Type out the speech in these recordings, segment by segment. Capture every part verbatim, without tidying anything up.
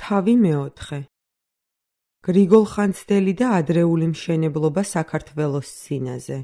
თავი მეოთხე. გრიგოლ ხანძთელი და ადრეული მშენებლობა საქართველოს სინაზე.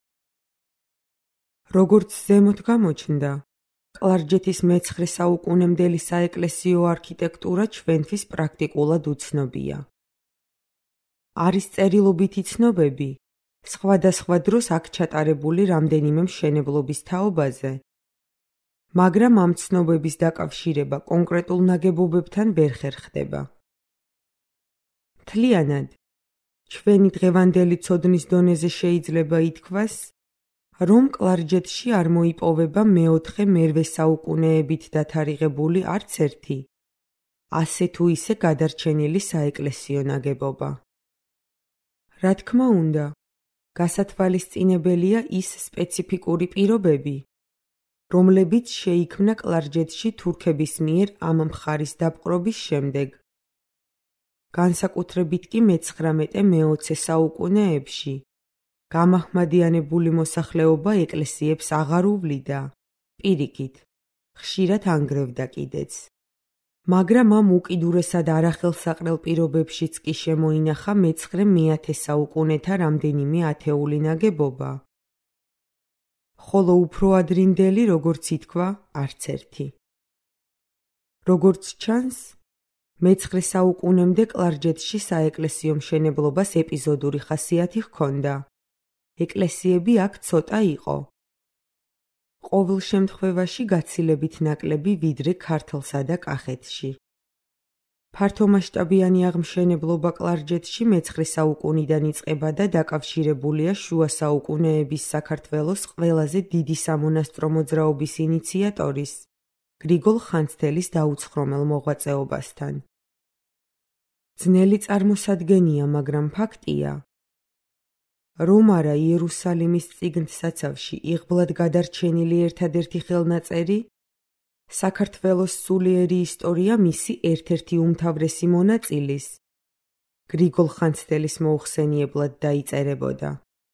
როგორც ზემოთ გამოჩნდა, კლარჯეთის მეცხრე საუკუნემდელი საეკლესიო არქიტექტურა ჩვენთვის პრაქტიკულად უცნობია. არის წერილობითი ცნობები, სხვადასხვა დროს აქ ჩატარებული რამდენიმე მშენებლობის თაობაზე, მაგრამ ამ ცნობების დაკავშირება კონკრეტულ ნაგებობებთან ვერ ხერხდება. მთლიანად, ჩვენი დღევანდელი ცოდნის დონეზე შეიძლება ითქვას, რომ კლარჯეთში არ მოიპოვება მეოთხე მერვე საუკუნეებით დათარიღებული არც ერთი, ასე თუ ისე გადარჩენილი საეკლესიო ნაგებობა. რა თქმა უნდა, გასათვალისწინებელია ის სპეციფიკური პირობები, რომლებიც შეიქმნა კლარჯეთში თურქების მიერ ამ მხარის დაპყრობის შემდეგ. განსაკუთრებით კი მეცხრამეტე-მეოცე საუკუნეებში გამაჰმადიანებული მოსახლეობა ეკლესიებს აღარ უვლიდა, პირიქით, ხშირად ანგრევდა კიდეც. მაგრამ ამ უკიდურესად არახელსაყრელ პირობებშიც კი შემოინახა მეცხრე-მეათე საუკუნეთა რამდენიმე ათეული ნაგებობა, ხოლო უფრო ადრინდელი, როგორც ითქვა, არც ერთი. როგორც ჩანს, მეცხრე საუკუნემდე კლარჯეთში საეკლესიო მშენებლობას ეპიზოდური ხასიათი ჰქონდა. ეკლესიები აქ ცოტა იყო. ყოველ შემთხვევაში გაცილებით ნაკლები ვიდრე ქართლსა და კახეთში. ფართომასშტაბიანი აღმშენებლობა კლარჯეთში მეცხრე საუკუნიდან იწყება და დაკავშირებულია შუა საუკუნეების საქართველოს ყველაზე დიდი სამონასტრო მოძრაობის ინიციატორის, გრიგოლ ხანძთელის დაუცხრომელ მოღვაწეობასთან. ძნელი წარმოსადგენია, მაგრამ ფაქტია, რომ არა იერუსალიმის წიგნთსაცავში იღბლად გადარჩენილი ერთადერთი ხელნაწერი, საქართველოს სულიერი ისტორია მისი ერთ-ერთი უმთავრესი მონაწილის, გრიგოლ ხანძთელის მოუხსენიებლად დაიწერებოდა.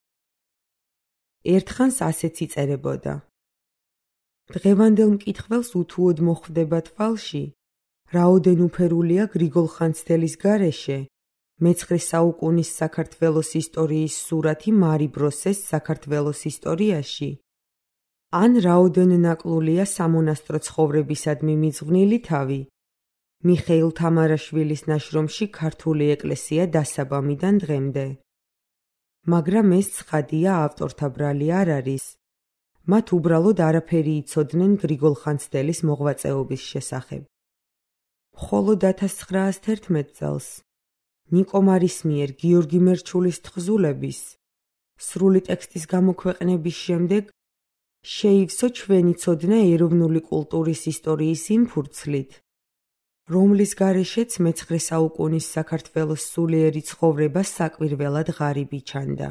ერთხანს ასეც იწერებოდა. დღევანდელ მკითხველს უთუოდ მოხვდება თვალში, რაოდენ უფერულია გრიგოლ ხანძთელის გარეშე მეცხრე საუკუნის საქართველოს ისტორიის სურათი მარი ბროსეს საქართველოს ისტორიაში, ან რაოდენ ნაკლულია სამონასტრო ცხოვრებისადმი მიძღვნილი თავი მიხეილ თამარაშვილის ნაშრომში ქართული ეკლესია დასაბამიდან დღემდე. მაგრამ ეს ცხადია ავტორთა ბრალი არ არის, მათ უბრალოდ არაფერი იცოდნენ გრიგოლ ხანძთელის მოღვაწეობის შესახებ. მხოლოდ ათას ცხრაას თერთმეტ წელს ნიკო მარის მიერ გიორგი მერჩულის თხზულების სრული ტექსტის გამოქვეყნების შემდეგ შეივსო ჩვენი ცოდნა ეროვნული კულტურის ისტორიის იმ ფურცლით, რომლის გარეშეც მეცხრე საუკუნის საქართველოს სულიერი ცხოვრება საკვირველად ღარიბი ჩანდა.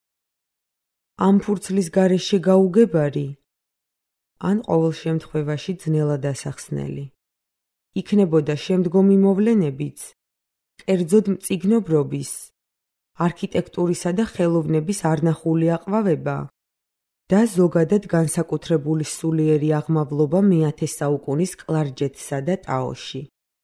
ამ ფურცლის გარეშე გაუგებარი, ან ყოველ შემთხვევაში ძნელად ასახსნელი, იქნებოდა შემდგომი მოვლენებიც, კერძოდ მწიგნობრობის, არქიტექტურისა და ხელოვნების არნახული აყვავება და ზოგადად განსაკუთრებული სულიერი აღმავლობა მეათე საუკუნის კლარჯეთსა და ტაოში.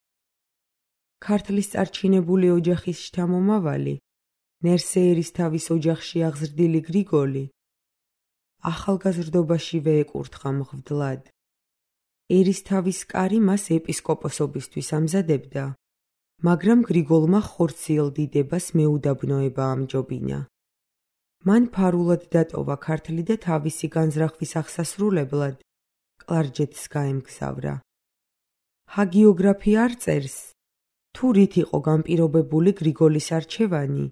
ქართლის წარჩინებული ოჯახის შთამომავალი, ნერსეერისთავის ოჯახში აღზრდილი გრიგოლი, ახალგაზრდობაშივე ეკურთხა მღვდლად. ერისთავის კარი მას ეპისკოპოსობისთვის ამზადებდა, მაგრამ გრიგოლმა ხორციელ დიდებას მეუდაბნოება ამჯობინა. მან ფარულად დატოვა ქართლი და თავისი განზრახვის აღსასრულებლად კლარჯეთს გაემგზავრა. ჰაგიოგრაფი არ წერს, თუ რით იყო განპირობებული გრიგოლის არჩევანი,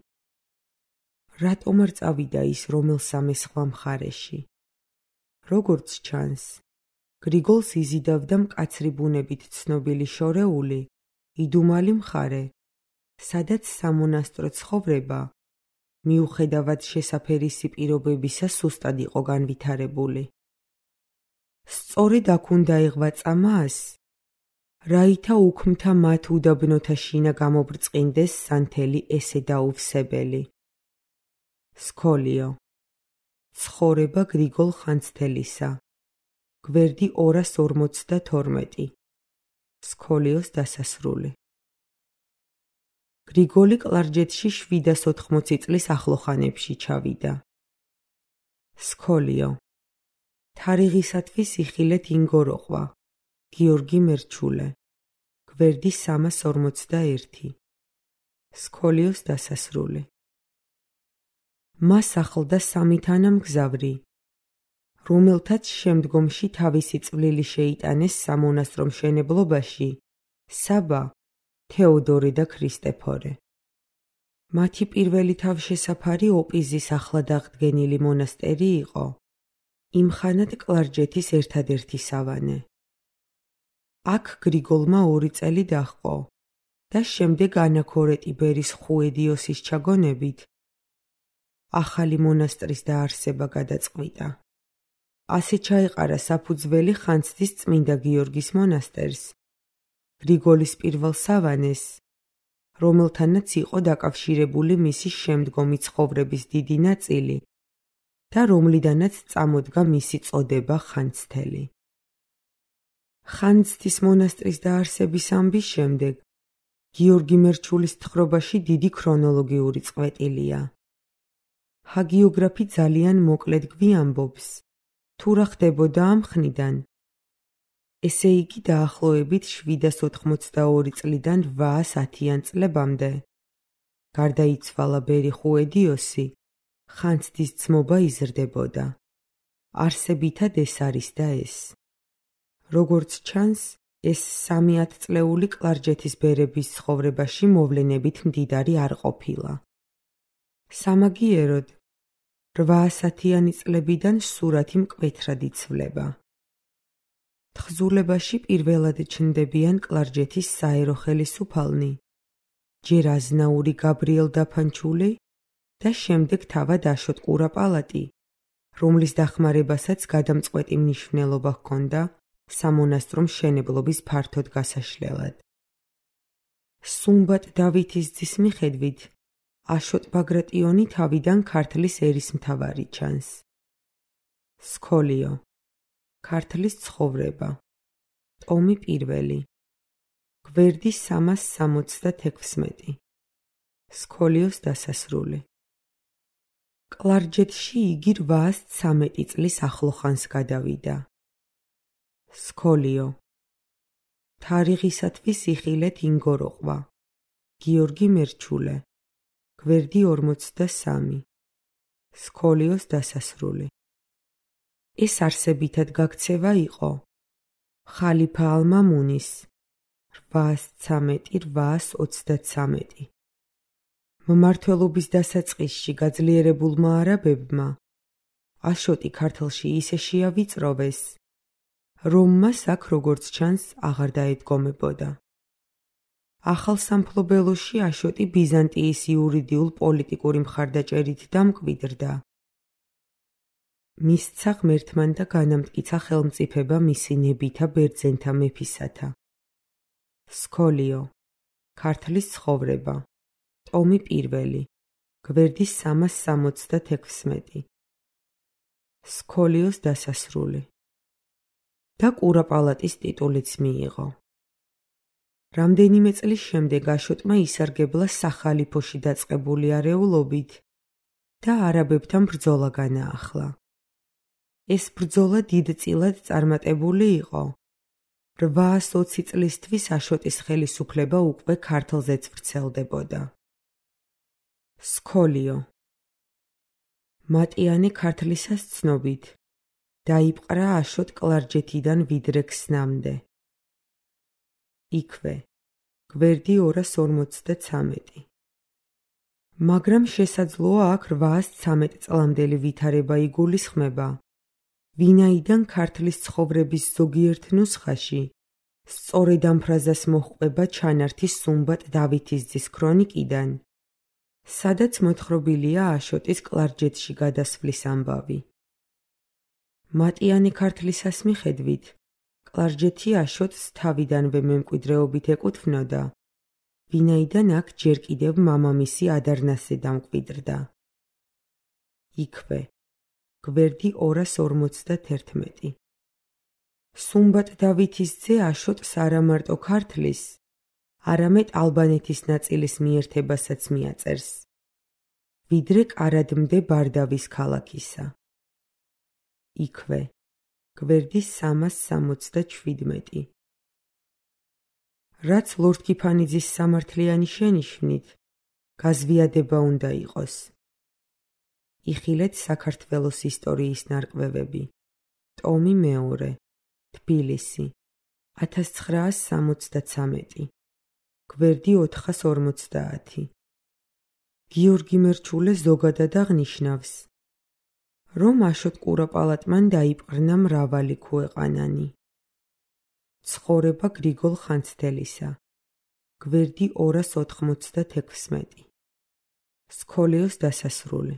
რატომ არ წავიდა ის რომელსამე სხვა მხარეში. როგორც ჩანს, გრიგოლს იზიდავდა მკაცრი ბუნებით ცნობილი შორეული, იდუმალი მხარე, სადაც სამონასტრო ცხოვრება, მიუხედავად შესაფერისი პირობებისა, სუსტად იყო განვითარებული. სწორედ აქ უნდა ეღვაწა მას, რაითა უქმთა მათ უდაბნოთა შინა გამობრწყინდეს სანთელი ესე დაუვსებელი. სქოლიო. ცხოვრება გრიგოლ ხანძთელისა. გვერდი ორას ორმოცდათორმეტი. სქოლიოს დასასრული. გრიგოლი კლარჯეთში შვიდას ოთხმოცი წლის ახლოხანებში ჩავიდა. სქოლიო. თარიღისათვის იხილეთ ინგოროყვა. გიორგი მერჩულე. გვერდი სამას ორმოცდაერთი. სქოლიოს დასასრული. მას ახლდა სამი თანამგზავრი, რომელთაც შემდგომში თავისი წვლილი შეიტანეს სამონასტრო მშენებლობაში საბა, თეოდორე და ქრისტეფორე. მათი პირველი თავშესაფარი ოპიზის ახლად აღდგენილი მონასტერი იყო, იმხანად კლარჯეთის ერთადერთი სავანე. აქ გრიგოლმა ორი წელი დაჰყო და შემდეგ ანაქორეტი ბერის ხუედიოსის ჩაგონებით ახალი მონასტრის დაარსება გადაწყვიტა. ასე ჩაეყარა საფუძველი ხანძთის წმინდა გიორგის მონასტერს, გრიგოლის პირველ სავანეს, რომელთანაც იყო დაკავშირებული მისი შემდგომი ცხოვრების დიდი ნაწილი და რომლიდანაც წამოდგა მისი წოდება ხანძთელი. ხანძთის მონასტრის დაარსების ამბის შემდეგ გიორგი მერჩულის თხრობაში დიდი ქრონოლოგიური წყვეტილია. ჰაგიოგრაფი ძალიან მოკლედ გვიამბობს, თუ რა ხდებოდა ამ ხნიდან. ესე იგი დაახლოებით შვიდას ოთხმოცდაორი წლიდან რვაას ათიან წლებამდე. გარდაიცვალა ბერი ხუედიოსი, ხანძთის ძმობა იზრდებოდა. არსებითად ეს არის და ეს. როგორც ჩანს, ეს სამი ათწლეული კლარჯეთის ბერების ცხოვრებაში მოვლენებით მდიდარი არ ყოფილა. სამაგიეროდ, რვაასათიანი წლებიდან სურათი მკვეთრად იცვლება. თხზულებაში პირველად ჩნდებიან კლარჯეთის საერო ხელისუფალნი, ჯერ აზნაური გაბრიელ დაფანჩული და შემდეგ თავად აშოტ კურაპალატი, რომლის დახმარებასაც გადამწყვეტი მნიშვნელობა ჰქონდა სამონასტრო მშენებლობის ფართოდ გასაშლელად. სუმბატ დავითის ძის მიხედვით, აშოტ ბაგრატიონი თავიდან ქართლის ერისმთავარი ჩანს. სქოლიო. ქართლის ცხოვრება. ტომი პირველი. გვერდი სამას სამოცდათექვსმეტი. სქოლიოს დასასრული. კლარჯეთში იგი რვაას ცამეტი წლის ახლოხანს გადავიდა. სქოლიო. თარიღისათვის იხილეთ ინგოროყვა. გიორგი მერჩულე. გვერდი ორმოცდასამი. სქოლიოს დასასრული. ეს არსებითად გაქცევა იყო ხალიფა ალ-მამუნის რვაას ცამეტი რვაას ოცდაცამეტი. მმართველობის დასაწყისში გაძლიერებულმა არაბებმა აშოტი ქართლში ისე შეავიწროვეს, რომ მას აქ როგორც ჩანს აღარ დაედგომებოდა. ახალ სამფლობელოში აშოტი ბიზანტიის იურიდიულ პოლიტიკური მხარდაჭერით დამკვიდრდა. მისცა ღმერთმან და განამტკიცა ხელმწიფება მისი ნებითა ბერძენთა მეფისათა. სქოლიო. ქართლის ცხოვრება. ტომი პირველი. გვერდი სამას სამოცდათექვსმეტი. სქოლიოს დასასრული. და კურაპალატის ტიტულიც მიიღო. რამდენიმე წლის შემდეგ აშოტმა ისარგებლა სახალიფოში დაწყებული არეულობით და არაბებთან ბრძოლა განაახლა. ეს ბრძოლა დიდწილად წარმატებული იყო. რვაას ოცი წლისთვის აშოტის ხელისუფლება უკვე ქართლზეც ვრცელდებოდა. სქოლიო. მატიანე ქართლისას ცნობით, დაიპყრა აშოტ კლარჯეთიდან ვიდრე ქსნამდე. იქვე. გვერდი ორას ორმოცდაცამეტი. მაგრამ შესაძლოა აქ რვაას ცამეტ წლამდელი ვითარება იგულისხმება, ვინაიდან ქართლის ცხოვრების ზოგიერთ ნუსხაში სწორედ ამ ფრაზას მოჰყვება ჩანართი სუმბატ დავითის ძის ქრონიკიდან, სადაც მოთხრობილია აშოტის კლარჯეთში გადასვლის ამბავი. მატიანე ქართლისას მიხედვით, კლარჯეთი აშოტს თავიდანვე მემკვიდრეობით ეკუთვნოდა, ვინაიდან აქ ჯერ კიდევ მამამისი ადარნასე დამკვიდრდა. იქვე. გვერდი ორას არამედ ალბანეთის ნაწილის მიერთებასაც მიაწერს, ვიდრე კარადმდე ბარდავის ქალაქისა. იქვე, გვერდის სამას სამოცდაჩვიდმეტი. რაც ლორდ კიფანიძის სამართლიანი შენიშვნით, გაზვიადება უნდა იყოს. იხილეთ საქართველოს ისტორიის ნარკვევები. ტომი მეორე. თბილისი. ათას ცხრაას სამოცდაცამეტი. გვერდი ოთხას ორმოცდაათი. გიორგი მერჩულე ზოგადად აღნიშნავს, რომ აშოტ კურაპალატმან დაიპყრნა მრავალი ქვეყანანი. ცხოვრება გრიგოლ ხანძთელისა. გვერდი ორას ოთხმოცდათექვსმეტი. სქოლიოს დასასრული.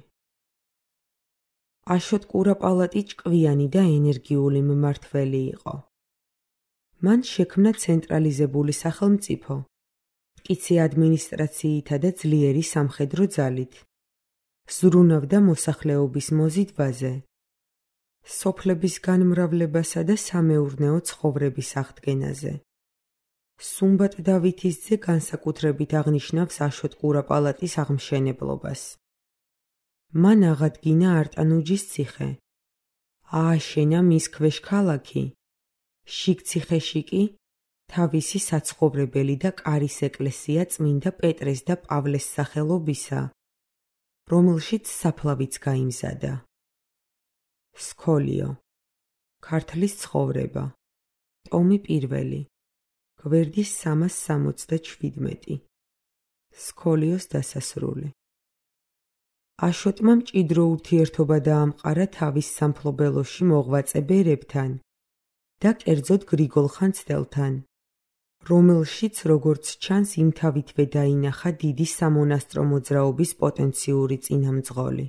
აშოტ კურაპალატი ჭკვიანი და ენერგიული მმართველი იყო. მან შექმნა ცენტრალიზებული სახელმწიფო, მტკიცე ადმინისტრაციითა და ძლიერი სამხედრო ძალით. ზრუნავდა მოსახლეობის მოზიდვაზე, სოფლების განმრავლებასა და სამეურნეო ცხოვრების აღდგენაზე. სუმბატ დავითისძე განსაკუთრებით აღნიშნავს აშოტ კურაპალატის აღმშენებლობას. მან აღადგინა არტანუჯის ციხე, ააშენა მის ქვეშ ქალაქი, შიგციხეში კი თავისი საცხოვრებელი და კარის ეკლესია წმინდა პეტრეს და პავლეს სახელობისა, რომელშიც საფლავიც გაიმზადა. სქოლიო. ქართლის ცხოვრება. ტომი პირველი. გვერდი სამას სამოცდაჩვიდმეტი. სქოლიოს დასასრული. აშოტმა მჭიდრო ურთიერთობა დაამყარა თავის სამფლობელოში მოღვაწე ბერებთან და კერძოდ გრიგოლ ხანძთელთან, რომელშიც როგორც ჩანს იმთავითვე დაინახა დიდი სამონასტრო მოძრაობის პოტენციური წინამძღოლი.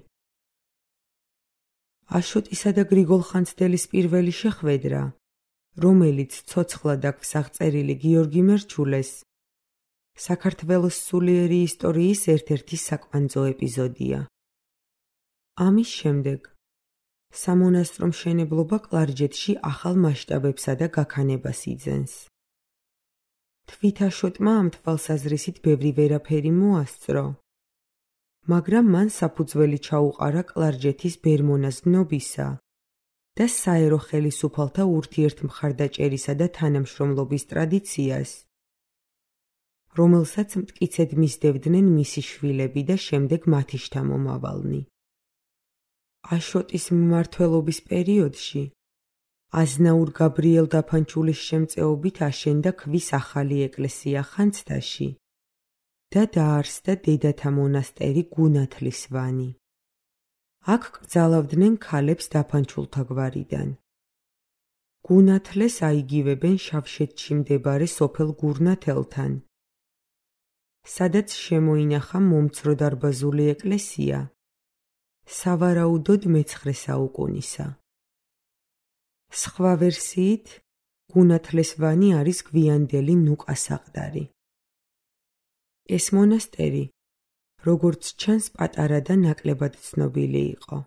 აშოტისა და გრიგოლ ხანძთელის პირველი შეხვედრა, რომელიც ცოცხლად აქვს აღწერილი გიორგი მერჩულეს, საქართველოს სულიერი ისტორიის ერთ-ერთი საკვანძო ეპიზოდია. ამის შემდეგ სამონასტრო მშენებლობა კლარჯეთში ახალ მასშტაბებსა და გაქანებას იძენს. თვით აშოტმა ამ თვალსაზრისით ბევრი ვერაფერი მოასწრო, მაგრამ მან საფუძველი ჩაუყარა კლარჯეთის ბერმონაზმნობისა და საერო ხელისუფალთა ურთიერთმხარდაჭერისა და თანამშრომლობის ტრადიციას, რომელსაც მტკიცედ მისდევდნენ მისი შვილები და შემდეგ მათი შთამომავალნი. აშოტის მმართველობის პერიოდში აზნაურ გაბრიელ დაფანჩულის შემწეობით აშენდა ქვის ახალი ეკლესია ხანძთაში და დაარსდა დედათა მონასტერი გუნათლისვანი. აქ კრძალავდნენ ქალებს დაფანჩულთა გვარიდან. გუნათლეს აიგივებენ შავშეთში მდებარე სოფელ გურნათელთან, სადაც შემოინახა მომცრო დარბაზული ეკლესია, სავარაუდოდ მეცხრე საუკუნისა. სხვა ვერსიით, გუნათლეს ვანი არის გვიანდელი ნუკა საყდარი. ეს მონასტერი, როგორც ჩანს, პატარა და ნაკლებად ცნობილი იყო.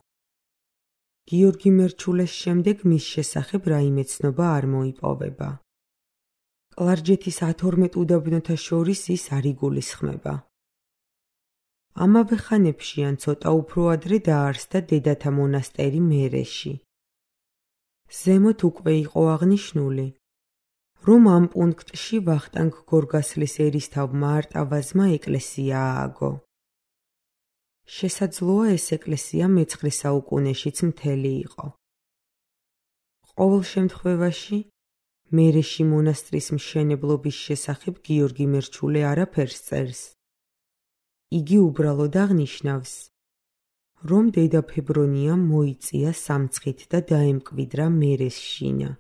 გიორგი მერჩულეს შემდეგ მის შესახებ რაიმე ცნობა არ მოიპოვება. კლარჯეთის ათორმეტ უდაბნოთა შორის ის არ იგულისხმება. ამავე ხანებში ან ცოტა უფრო ადრე დაარსდა დედათა მონასტერი მერეში. ზემოთ უკვე იყო აღნიშნული, რომ ამ პუნქტში ვახტანგ გორგასლის ერისთავმა არტავაზმა ეკლესია ააგო. შესაძლოა ეს ეკლესია მეცხრე საუკუნეშიც მთელი იყო. ყოველ შემთხვევაში, მერეში მონასტრის მშენებლობის შესახებ გიორგი მერჩულე არაფერს წერს. იგი უბრალოდ აღნიშნავს, რომ დედა ფებრონიამ მოიწია სამცხით და დაემკვიდრა მერეს შინა.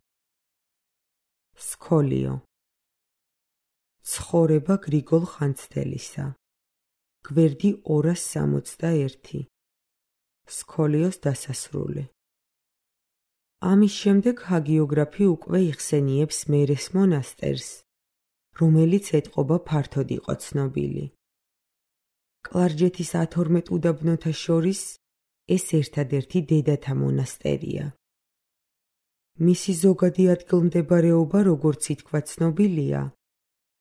სქოლიო. ცხოვრება გრიგოლ ხანძთელისა. გვერდი ორას სამოცდაერთი. სქოლიოს დასასრული. ამის შემდეგ ჰაგიოგრაფი უკვე იხსენიებს მერეს მონასტერს, რომელიც ეტყობა ფართოდ იყო ცნობილი. კლარჯეთის ათორმეტ უდაბნოთა შორის ეს ერთადერთი დედათა მონასტერია. მისი ზოგადი ადგილმდებარეობა, როგორც ითქვა, ცნობილია,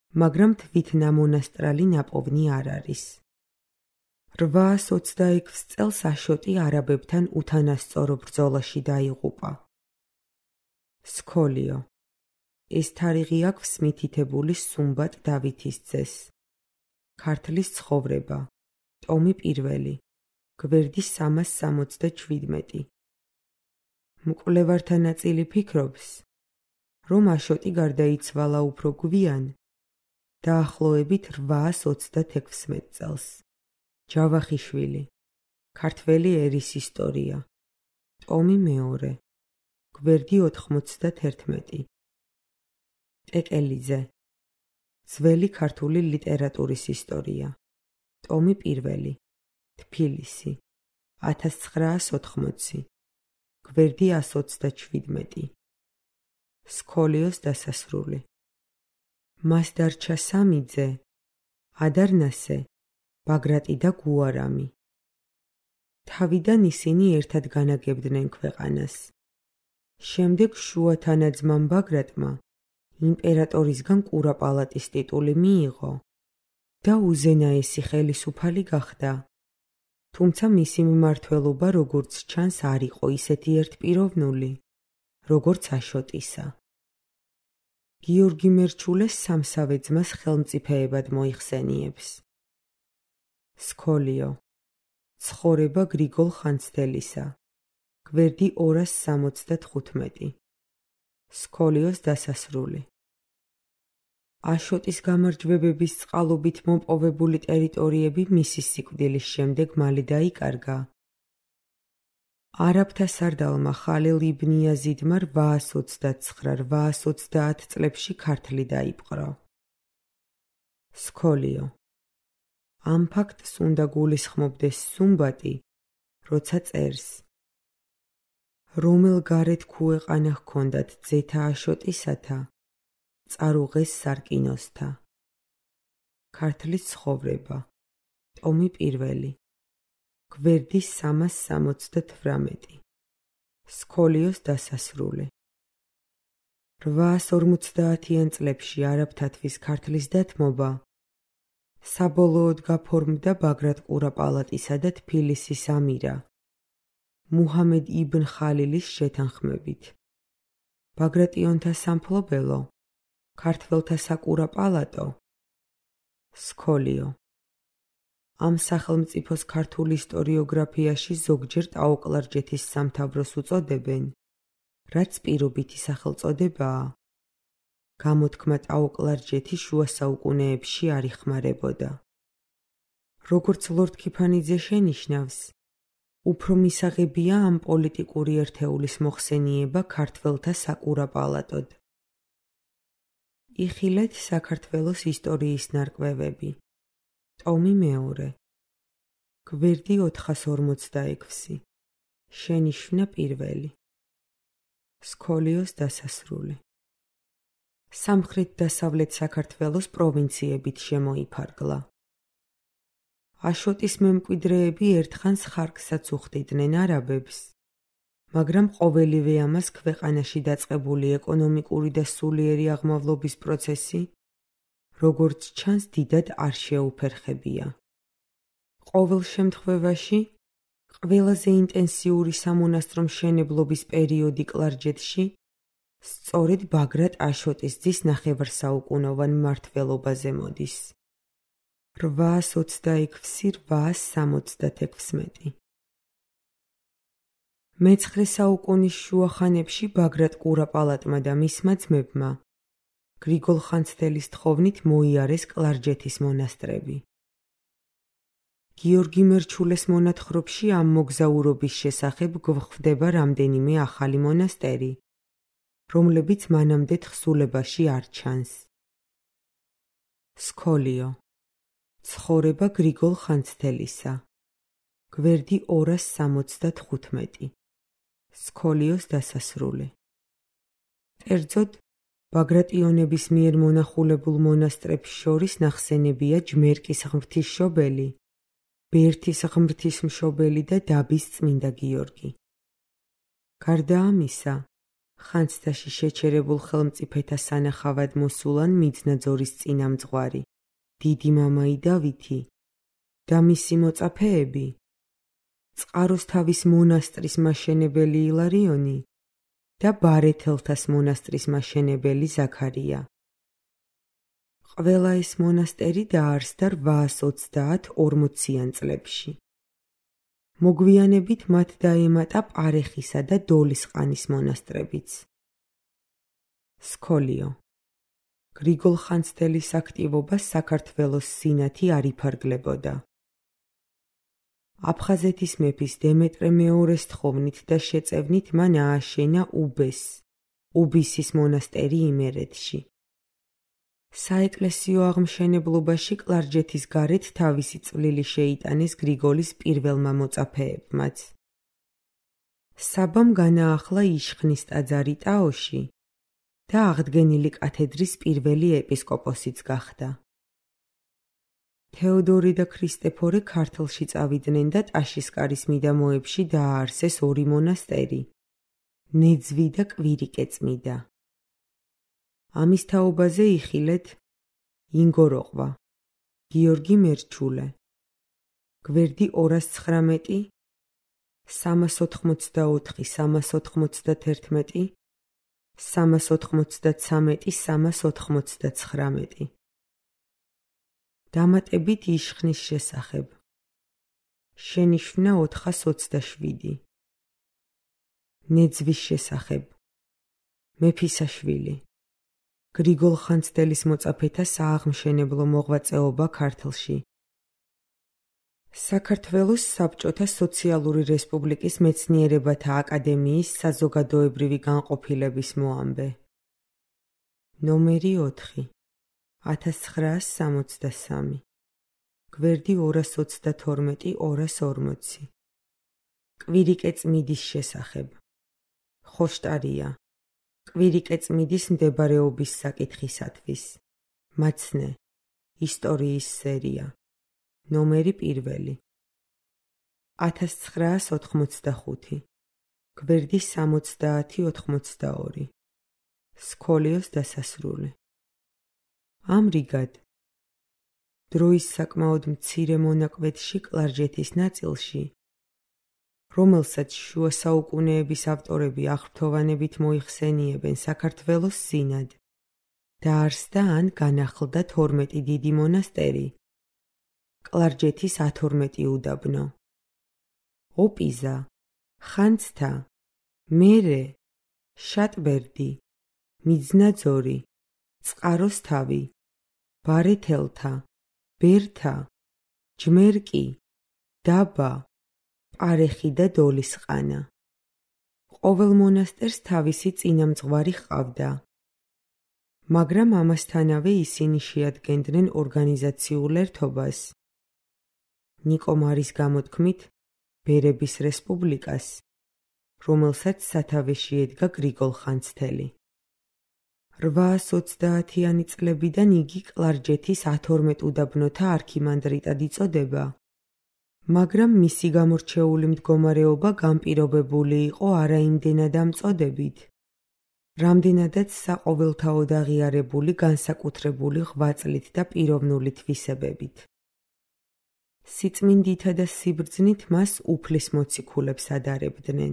მაგრამ თვით ნამონასტრალი ნაპოვნი არ არის. რვაას ოცდაექვსი წელს აშოტი არაბებთან უთანასწორო ბრძოლაში დაიღუპა. სქოლიო. ეს თარიღი აქვს მითითებული სუმბატ დავითის ძეს. ქართლის ცხოვრება. ტომი პირველი. გვერდი სამას სამოცდაჩვიდმეტი. მკვლევართა ნაწილი ფიქრობს, რომ აშოტი გარდაიცვალა უფრო გვიან, დაახლოებით რვაას ოცდათექვსმეტ წელს. ჯავახიშვილი. ქართველი ერის ისტორია. ტომი მეორე. გვერდი ოთხმოცდათერთმეტი. ტეტელიძე. ძველი ქართული ლიტერატურის ისტორია. ტომი პირველი. თბილისი. ათას ცხრაას ოთხმოცი. გვერდი ას ოცდაჩვიდმეტი. სქოლიოს დასასრული. მას დარჩა სამი ძე, ადარნასე, ბაგრატი და გუარამი. თავიდან ისინი ერთად განაგებდნენ ქვეყანას. შემდეგ შუა თანაძმამ ბაგრატმა იმპერატორისგან კურაპალატის ტიტული მიიღო და უზენაესი ხელისუფალი გახდა. თუმცა მისი მმართველობა, როგორც ჩანს, არ იყო ისეთი ერთპიროვნული, როგორც აშოტისა. გიორგი მერჩულეს სამსავე ძმას ხელმწიფეებად მოიხსენიებს. სქოლიო. ცხოვრება გრიგოლ ხანძთელისა. გვერდი ორას სამოცდათხუთმეტი. სქოლიოს დასასრული. აშოტის გამარჯვებების წყალობით მოპოვებული ტერიტორიები მისი სიკვდილის შემდეგ მალე დაიკარგა. არაბთა სარდალმა ხალილ იბნ იაზიდმა რვაას ოცდაცხრა რვაას ოცდაათ წლებში ქართლი დაიპყრო. სქოლიო. ამ ფაქტს უნდა გულისხმობდეს სუმბატი, როცა წერს. რომელ გარეთ ქუეყანა ჰქონდათ ძეთა აშოტისათა, წარუღეს სარკინოსთა. ქართლის ცხოვრება. ტომი პირველი. გვერდი სამას სამოცდათვრამეტი. სქოლიოს დასასრული. რვაას ორმოცდაათიან წლებში არაბთათვის ქართლის დათმობა საბოლოოდ გაფორმდა ბაგრატ კურაპალატისა და თბილისის ამირა მუჰამედ იბნ ხალილის შეთანხმებით. ბაგრატიონთა სამფლობელო, ქართველთა საკურაპალატო. სქოლიო. ამ სახელმწიფოს ქართულ ისტორიოგრაფიაში ზოგჯერ ტაო-კლარჯეთის სამთავროს უწოდებენ, რაც პირობითი სახელწოდებაა. გამოთქმა ტაო-კლარჯეთი შუა საუკუნეებში არ იხმარებოდა. როგორც ლორდ ქიფანიძე შენიშნავს, უფრო მისაღებია ამ პოლიტიკური ერთეულის მოხსენიება ქართველთა საკურაპალატოდ. იხილეთ საქართველოს ისტორიის ნარკვევები. ტომი მეორე. გვერდი ოთხას ორმოცდაექვსი. შენიშვნა პირველი. სქოლიოს დასასრული. სამხრეთ-დასავლეთ საქართველოს პროვინციებით შემოიფარგლა. აშოტის მემკვიდრეები ერთხანს ხარკსაც უხდიდნენ არაბებს, მაგრამ ყოველივე ამას ქვეყანაში დაწყებული ეკონომიკური და სულიერი აღმავლობის პროცესი, როგორც ჩანს, დიდად არ შეუფერხებია. ყოველ შემთხვევაში, ყველაზე ინტენსიური სამონასტრო მშენებლობის პერიოდი კლარჯეთში სწორედ ბაგრატ აშოტის ძის ნახევარსაუკუნოვან მმართველობაზე მოდის. რვაას ოცდაექვსი რვაას სამოცდათექვსმეტი. მეცხრე საუკუნის შუა ხანებში ბაგრატ კურაპალატმა და მისმა ძმებმა გრიგოლ ხანძთელის თხოვნით მოიარეს კლარჯეთის მონასტრები. გიორგი მერჩულეს მონათხრობში ამ მოგზაურობის შესახებ გვხვდება რამდენიმე ახალი მონასტერი, რომლებიც მანამდე თხზულებაში არ ჩანს. სქოლიო. ცხოვრება გრიგოლ ხანძთელისა. გვერდი ორას სამოცდათხუთმეტი. სქოლიოს დასასრული. კერძოდ, ბაგრატიონების მიერ მონახულებულ მონასტრებს შორის ნახსენებია ჯმერკის ღვთისმშობელი, ბერთის ღვთისმშობელი და დაბის წმინდა გიორგი. გარდა ამისა, ხანძთაში შეჩერებულ ხელმწიფეთა სანახავად მოსულან მიძნაძორის წინამძღვარი, დიდი მამაი დავითი და მისი მოწაფეები, წყაროსთავის მონასტრის მაშენებელი ილარიონი და ბარეთელთას მონასტრის მაშენებელი ზაქარია. ყველა ეს მონასტერი დაარსდა რვაას ოცდაათ ორმოციან წლებში. მოგვიანებით მათ დაემატა პარეხისა და დოლისყანის მონასტრებიც. სქოლიო. გრიგოლ ხანძთელის აქტივობა საქართველოს სინათი არ იფარგლებოდა. აფხაზეთის მეფის დემეტრე მეორეს თხოვნით და შეწევნით მან ააშენა უბეს, უბისის მონასტერი იმერეთში. საეკლესიო აღმშენებლობაში კლარჯეთის გარეთ თავისი წვლილი შეიტანეს გრიგოლის პირველმა მოწაფეებმაც. საბამ განაახლა იშხნის ტაძარი ტაოში და აღდგენილი კათედრის პირველი ეპისკოპოსიც გახდა. თეოდორი და ქრისტეფორე ქართლში წავიდნენ და ტაშისკარის მიდამოებში დააარსეს ორი მონასტერი, ნეძვი და კვირიკეწმიდა. ამის თაობაზე იხილეთ ინგოროყვა, გიორგი მერჩულე, გვერდი ორას ცხრამეტი, სამას ოთხმოცდაოთხი, სამას ოთხმოცდათერთმეტი, სამას ოთხმოცდაცამეტი, სამას ოთხმოცდაცხრამეტი. დამატებით იშხნის შესახებ. შენიშვნა ოთხას ოცდაშვიდი. ნეძვის შესახებ. მეფისაშვილი. გრიგოლ ხანძთელის მოწაფეთა სააღმშენებლო მოღვაწეობა ქართლში. საქართველოს საბჭოთა სოციალური რესპუბლიკის მეცნიერებათა აკადემიის საზოგადოებრივი განყოფილების მოამბე. ნომერი ოთხი. ათას ცხრაას სამოცდასამი. გვერდი ორას ოცდათორმეტი, ორას ორმოცი. კვირიკეწმიდის შესახებ. ხოშტარია. კვირიკეწმიდის მდებარეობის საკითხისათვის. მაცნე. ისტორიის სერია. ნომერი პირველი. ათას ცხრაას ოთხმოცდახუთი. გვერდი სამოცდაათი ოთხმოცდაორი. სქოლიოს დასასრული. ამრიგად, დროის საკმაოდ მცირე მონაკვეთში კლარჯეთის ნაწილში, რომელსაც შუა საუკუნეების ავტორები აღფრთოვანებით მოიხსენიებენ საქართველოს სინად, დაარსდა ან განახლდა თორმეტი დიდი მონასტერი, კლარჯეთის ათორმეტი უდაბნო, ოპიზა, ხანძთა, მერე, შატბერდი, მიძნაძორი, წყაროსთავი, ბარეთელთა, ბერთა, ჯმერკი, დაბა, პარეხი და დოლისყანა. ყოველ მონასტერს თავისი წინამძღვარი ჰყავდა, მაგრამ ამასთანავე ისინი შეადგენდნენ ორგანიზაციულ ერთობას, ნიკომარის გამოთქმით ბერების რესპუბლიკას, რომელსაც სათავეში ედგა გრიგოლ ხანძთელი. რვაას ოცდაათიანი წლებიდან იგი კლარჯეთის ათორმეტ უდაბნოთა არქიმანდრიტად იწოდება, მაგრამ მისი გამორჩეული მდგომარეობა განპირობებული იყო არა იმდენად ამ წოდებით, რამდენადაც საყოველთაოდ აღიარებული განსაკუთრებული ღვაწლით და პიროვნული თვისებებით. სიწმინდითა და სიბრძნით მას უფლის მოციქულებს ადარებდნენ.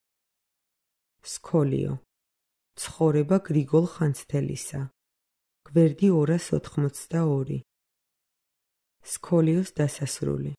სქოლიო. ცხოვრება გრიგოლ ხანძთელისა. გვერდი ორას ოთხმოცდაორი. სქოლიოს დასასრული.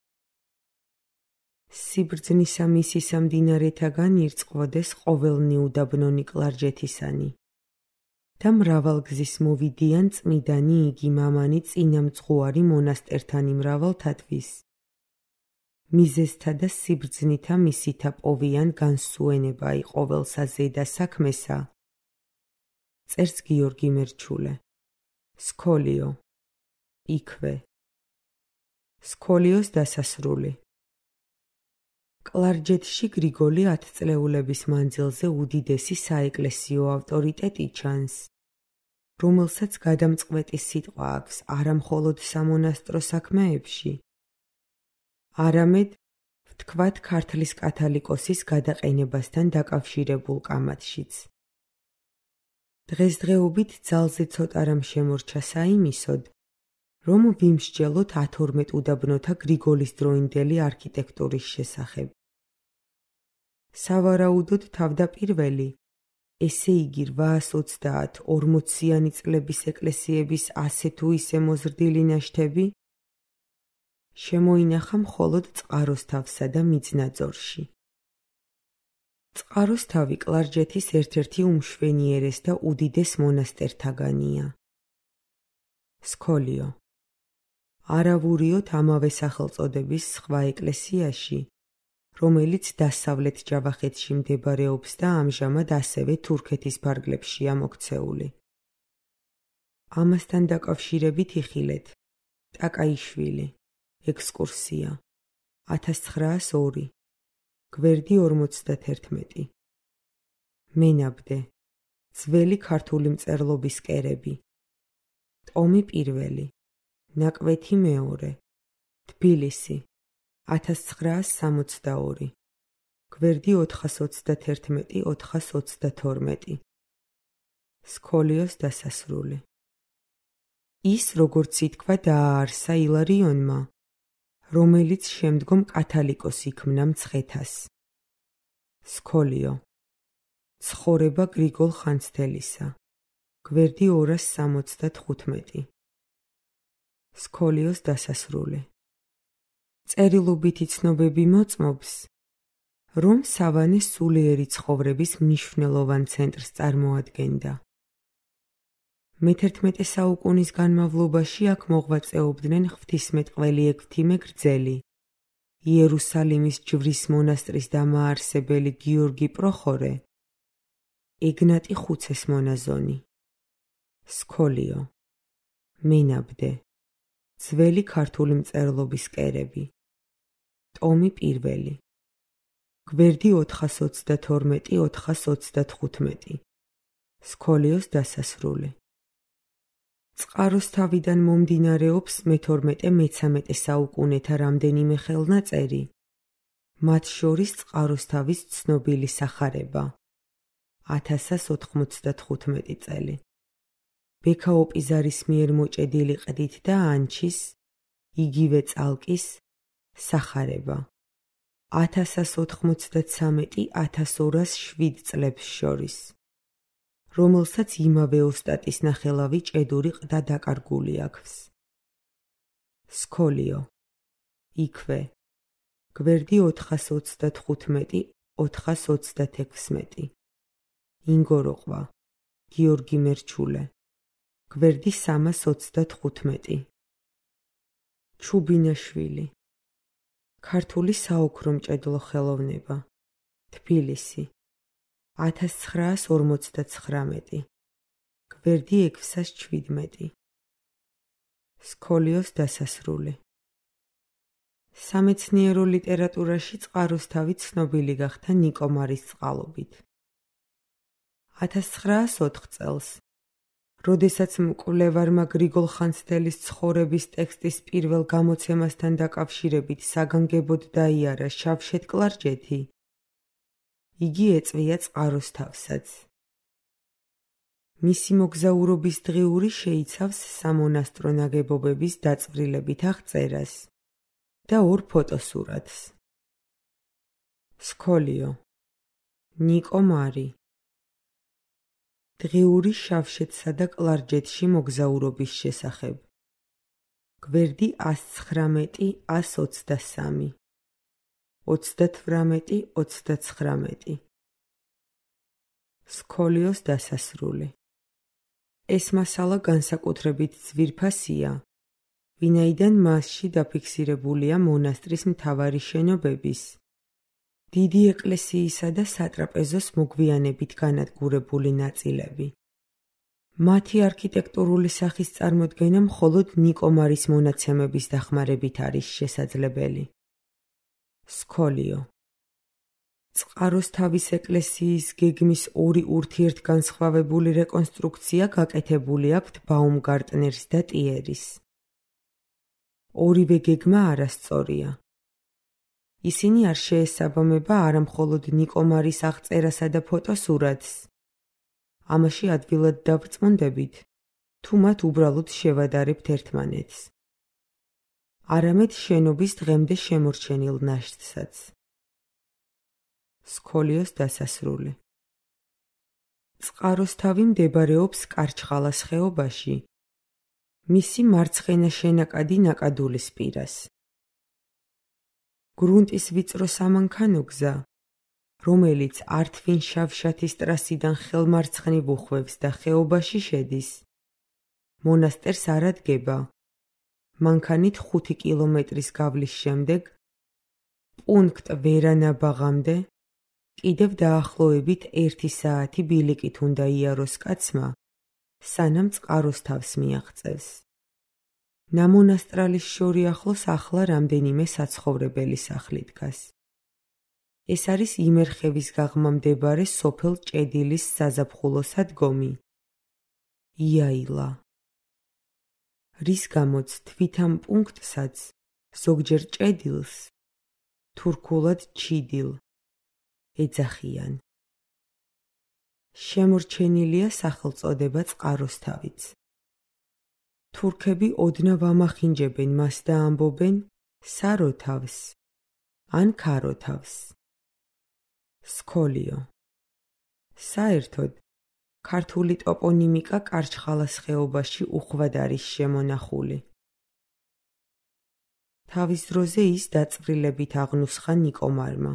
სიბრძნისა მისი სამდინარეთაგან ირწყვოდეს ყოველნი უდაბნონი კლარჯეთისანი და მრავალგზის მოვიდიან წმიდანი იგი მამანი წინამძღვარი მონასტერთან იმრავალთათვის. მიზეზთა და სიბრძნითა მისითა პოვიან განსუენება ყოველსა ზედა საქმესა. წერს გიორგი მერჩულე. სქოლიო. იქვე. სქოლიოს დასასრული. კლარჯეთში გრიგოლი ათწლეულების მანძილზე უდიდესი საეკლესიო ავტორიტეტი ჩანს, რომელსაც გადამწყვეტი სიტყვა აქვს არა მხოლოდ სამონასტრო საქმეებში, არამედ ვთქვათ ქართლის კათალიკოსის გადაყენებასთან დაკავშირებულ კამათშიც. დღესდღეობით ძალზე ცოტა რამ შემორჩა საიმისოდ, რომ ვიმსჯელოთ ათორმეტ უდაბნოთა გრიგოლის დროინდელი არქიტექტურის შესახებ. სავარაუდოდ თავდაპირველი, ესე იგი რვაას ოცდაათ ორმოციანი წლების ეკლესიების ასე თუ ისე მოზრდილი ნაშთები შემოინახა მხოლოდ წყაროსთავსა და მიწნაძორში. წყაროსთავი კლარჯეთის ერთ-ერთი უმშვენიერეს და უდიდეს მონასტერთაგანია. სქოლიო. არავურიოთ ამავე სახელწოდების სხვა ეკლესიაში, რომელიც დასავლეთ ჯავახეთში მდებარეობს და ამჟამად ასევე თურქეთის ფარგლებშია მოქცეული. ამასთან დაკავშირებით იხილეთ ტაკაიშვილი, ექსკურსია, ათას ცხრაას ორი, გვერდი ორმოცდათერთმეტი. მენაბდე, ძველი ქართული მწერლობის კერები, ტომი პირველი, ნაკვეთი მეორე, თბილისი, ათას ცხრაას სამოცდაორი, გვერდი ოთხას ოცდათერთმეტი ოთხას ოცდათორმეტი. სქოლიოს დასასრული. ის, როგორც ითქვა, დააარსა ილარიონმა, რომელიც შემდგომ კათალიკოს იქმნა მცხეთას. სქოლიო. ცხოვრება გრიგოლ ხანძთელისა, გვერდი ორას სამოცდათხუთმეტი. სქოლიოს დასასრული. წერილობითი ცნობები მოწმობს, რომ სავანე სულიერი ცხოვრების მნიშვნელოვან ცენტრს წარმოადგენდა. მეთერთმეტე საუკუნის განმავლობაში აქ მოღვაწეობდნენ ღვთისმეტყველი ექვთიმე გრძელი, იერუსალიმის ჯვრის მონასტრის დამაარსებელი გიორგი პროხორე, ეგნატი ხუცეს მონაზონი. სქოლიო. მენაბდე, ძველი ქართული მწერლობის კერები, ტომი პირველი, გვერდი ოთხას ოცდათორმეტი ოთხას ოცდათხუთმეტი. სქოლიოს დასასრული. წყაროსთავიდან მომდინარეობს მეთორმეტე მეცამეტე საუკუნეთა რამდენიმე ხელნაწერი, მათ შორის წყაროსთავის ცნობილი სახარება, ათასას ოთხმოცდათხუთმეტი წელი. ბექაოპიზარის მიერ მოჭედილი ყდით და ანჩის, იგივე წალკის, სახარება, ათასას ოთხმოცდაცამეტი ათას ორას შვიდ წლებს შორის, რომელსაც იმავე ოსტატის ნახელავი ჭედური ყდა დაკარგული აქვს. სქოლიო. იქვე, გვერდი ოთხას ოცდათხუთმეტი ოთხას ოცდათექვსმეტი. ინგოროყვა, გიორგი მერჩულე, გვერდი სამას ოცდათხუთმეტი. ჩუბინაშვილი, ქართული საოქრო მჭედლო ხელოვნება, თბილისი, ათას ცხრაას ორმოცდაცხრამეტი, გვერდი ექვსას შვიდმეტი. სქოლიოს დასასრული. სამეცნიერო ლიტერატურაში წყაროსთავი ცნობილი გახდა ნიკომარის წყალობით. ათას ცხრაას ოთხ წელს, როდესაც მკვლევარმა გრიგოლ ხანძთელის ცხოვრების ტექსტის პირველ გამოცემასთან დაკავშირებით საგანგებოდ დაიარა შავშეთ კლარჯეთი, იგი ეწვია წყაროსთავსაც. მისი მოგზაურობის დღიური შეიცავს სამონასტრო ნაგებობების დაწვრილებით აღწერას და ორ ფოტოსურათს. სქოლიო. ნიკომარი. დღიური შავშეთსა და კლარჯეთში მოგზაურობის შესახებ. გვერდი ას ცხრამეტი ას ოცდასამი, ოცდათვრამეტი ოცდაცხრამეტი. სქოლიოს დასასრული. ეს მასალა განსაკუთრებით ძვირფასია, ვინაიდან მასში დაფიქსირებულია მონასტრის მთავარი შენობების, დიდი ეკლესიისა და სატრაპეზოს მოგვიანებით განადგურებული ნაწილები. მათი არქიტექტურული სახის წარმოდგენა მხოლოდ ნიკომარის მონაცემების დახმარებით არის შესაძლებელი. სქოლიო. წყაროსთავის ეკლესიის გეგმის ორი ურთიერთგანსხვავებული რეკონსტრუქცია გაკეთებული აქვთ ბაუმგარტნერს და ტიერის. ორივე გეგმა არასწორია. ისინი არ შეესაბამება არა მხოლოდ ნიკომარის აღწერასა და ფოტოსურათს, ამაში ადვილად დავწმუნდებით, თუ მათ უბრალოდ შევადარებთ ერთმანეთს. არამედ შენობის დღემდე შემორჩენილ ნაშთსაც. სქოლიოს დასასრული. წყაროსთავი მდებარეობს კარჩხალას ხეობაში, მისი მარცხენა შენაკადი ნაკადულის პირას. გრუნტის ვიწრო სამანქანო გზა, რომელიც ართვინ-შავშათის ტრასიდან ხელმარცხნივ უხვევს და ხეობაში შედის, მონასტერს არ ადგება. მანქანით ხუთი კილომეტრის გავლის შემდეგ, პუნქტ ვერანაბაღამდე, კიდევ დაახლოებით ერთი საათი ბილიკით უნდა იაროს კაცმა, სანამ წყაროსთავს მიაღწევს. ნამონასტრალის შორიახლოს ახლა რამდენიმე საცხოვრებელი სახლი დგას. ეს არის იმერხევის გაღმა მდებარე სოფელ ჭედილის საზაფხულო სადგომი. იაილა. რის გამოც თვით ამ პუნქტსაც ზოგჯერ ჭედილს, თურქულად ჩიდილ, ეძახიან. შემორჩენილია სახელწოდება წყაროსთავიც. თურქები ოდნავ ამახინჯებენ მას და ამბობენ საროთავს ან ქაროთავს. სქოლიო. საერთოდ, ქართული ტოპონიმიკა კარჩხალას ხეობაში უხვად არის შემონახული. თავის დროზე ის დაწვრილებით აღნუსხა ნიკომარმა.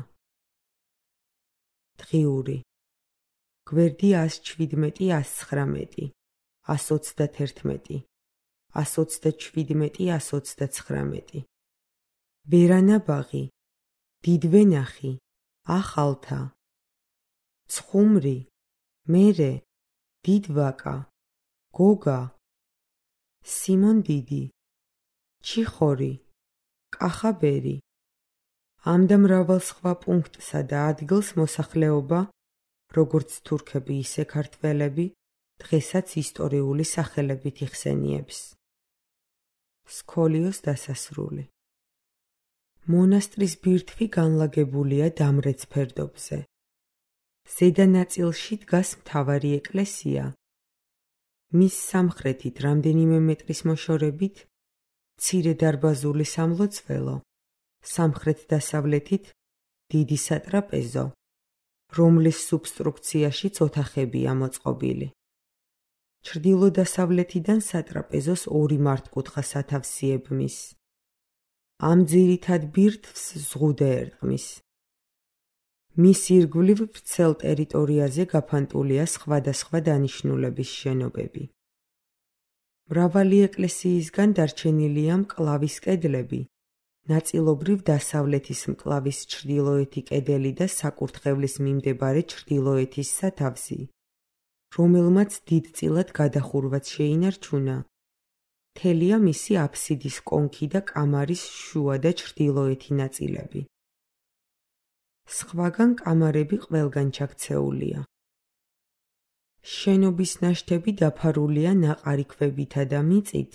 დღიური. გვერდი ას შვიდმეტი ას ცხრამეტი, ას ოცდაათერთმეტი, ას ოცდაჩვიდმეტი ას ოცდაცხრამეტი. ვერანაბაღი, დიდვენახი, ახალთა, ცხუმრი, მერე, დიდვაკა, გოგა, სიმონ დიდი, ჩიხორი, კახაბერი. ამ და მრავალ სხვა პუნქტსა და ადგილს მოსახლეობა, როგორც თურქები ისე ქართველები, დღესაც ისტორიული სახელებით იხსენიებს. სქოლიოს დასასრული. მონასტრის ბირთვი განლაგებულია დამრეც ფერდობზე. ზედა ნაწილში დგას მთავარი ეკლესია. მის სამხრეთით რამდენიმე მეტრის მოშორებით მცირე დარბაზული სამლოცველო, სამხრეთ-დასავლეთით დიდი სატრაპეზო, რომლის სუბსტრუქციაში ოთახებია მოწყობილი. ჩრდილო-დასავლეთიდან სატრაპეზოს ორი მართკუთხა სათავსი ებმის. ამ ძირითად ბირთვს ზღუდე ერტყმის. მის ირგვლივ ვრცელ ტერიტორიაზე გაფანტულია სხვადასხვა დანიშნულების შენობები. მრავალი ეკლესიისგან დარჩენილია მკლავის კედლები, ნაწილობრივ დასავლეთის მკლავის ჩრდილოეთი კედელი და საკურთხევლის მიმდებარე ჩრდილოეთის სათავსი, რომელმაც დიდწილად გადახურვაც შეინარჩუნა. მთელია მისი აფსიდის კონქი და კამარის შუა და ჩრდილოეთი ნაწილები. სხვაგან კამარები ყველგან ჩაქცეულია. შენობის ნაშთები დაფარულია ნაყარი ქვებითა და მიწით,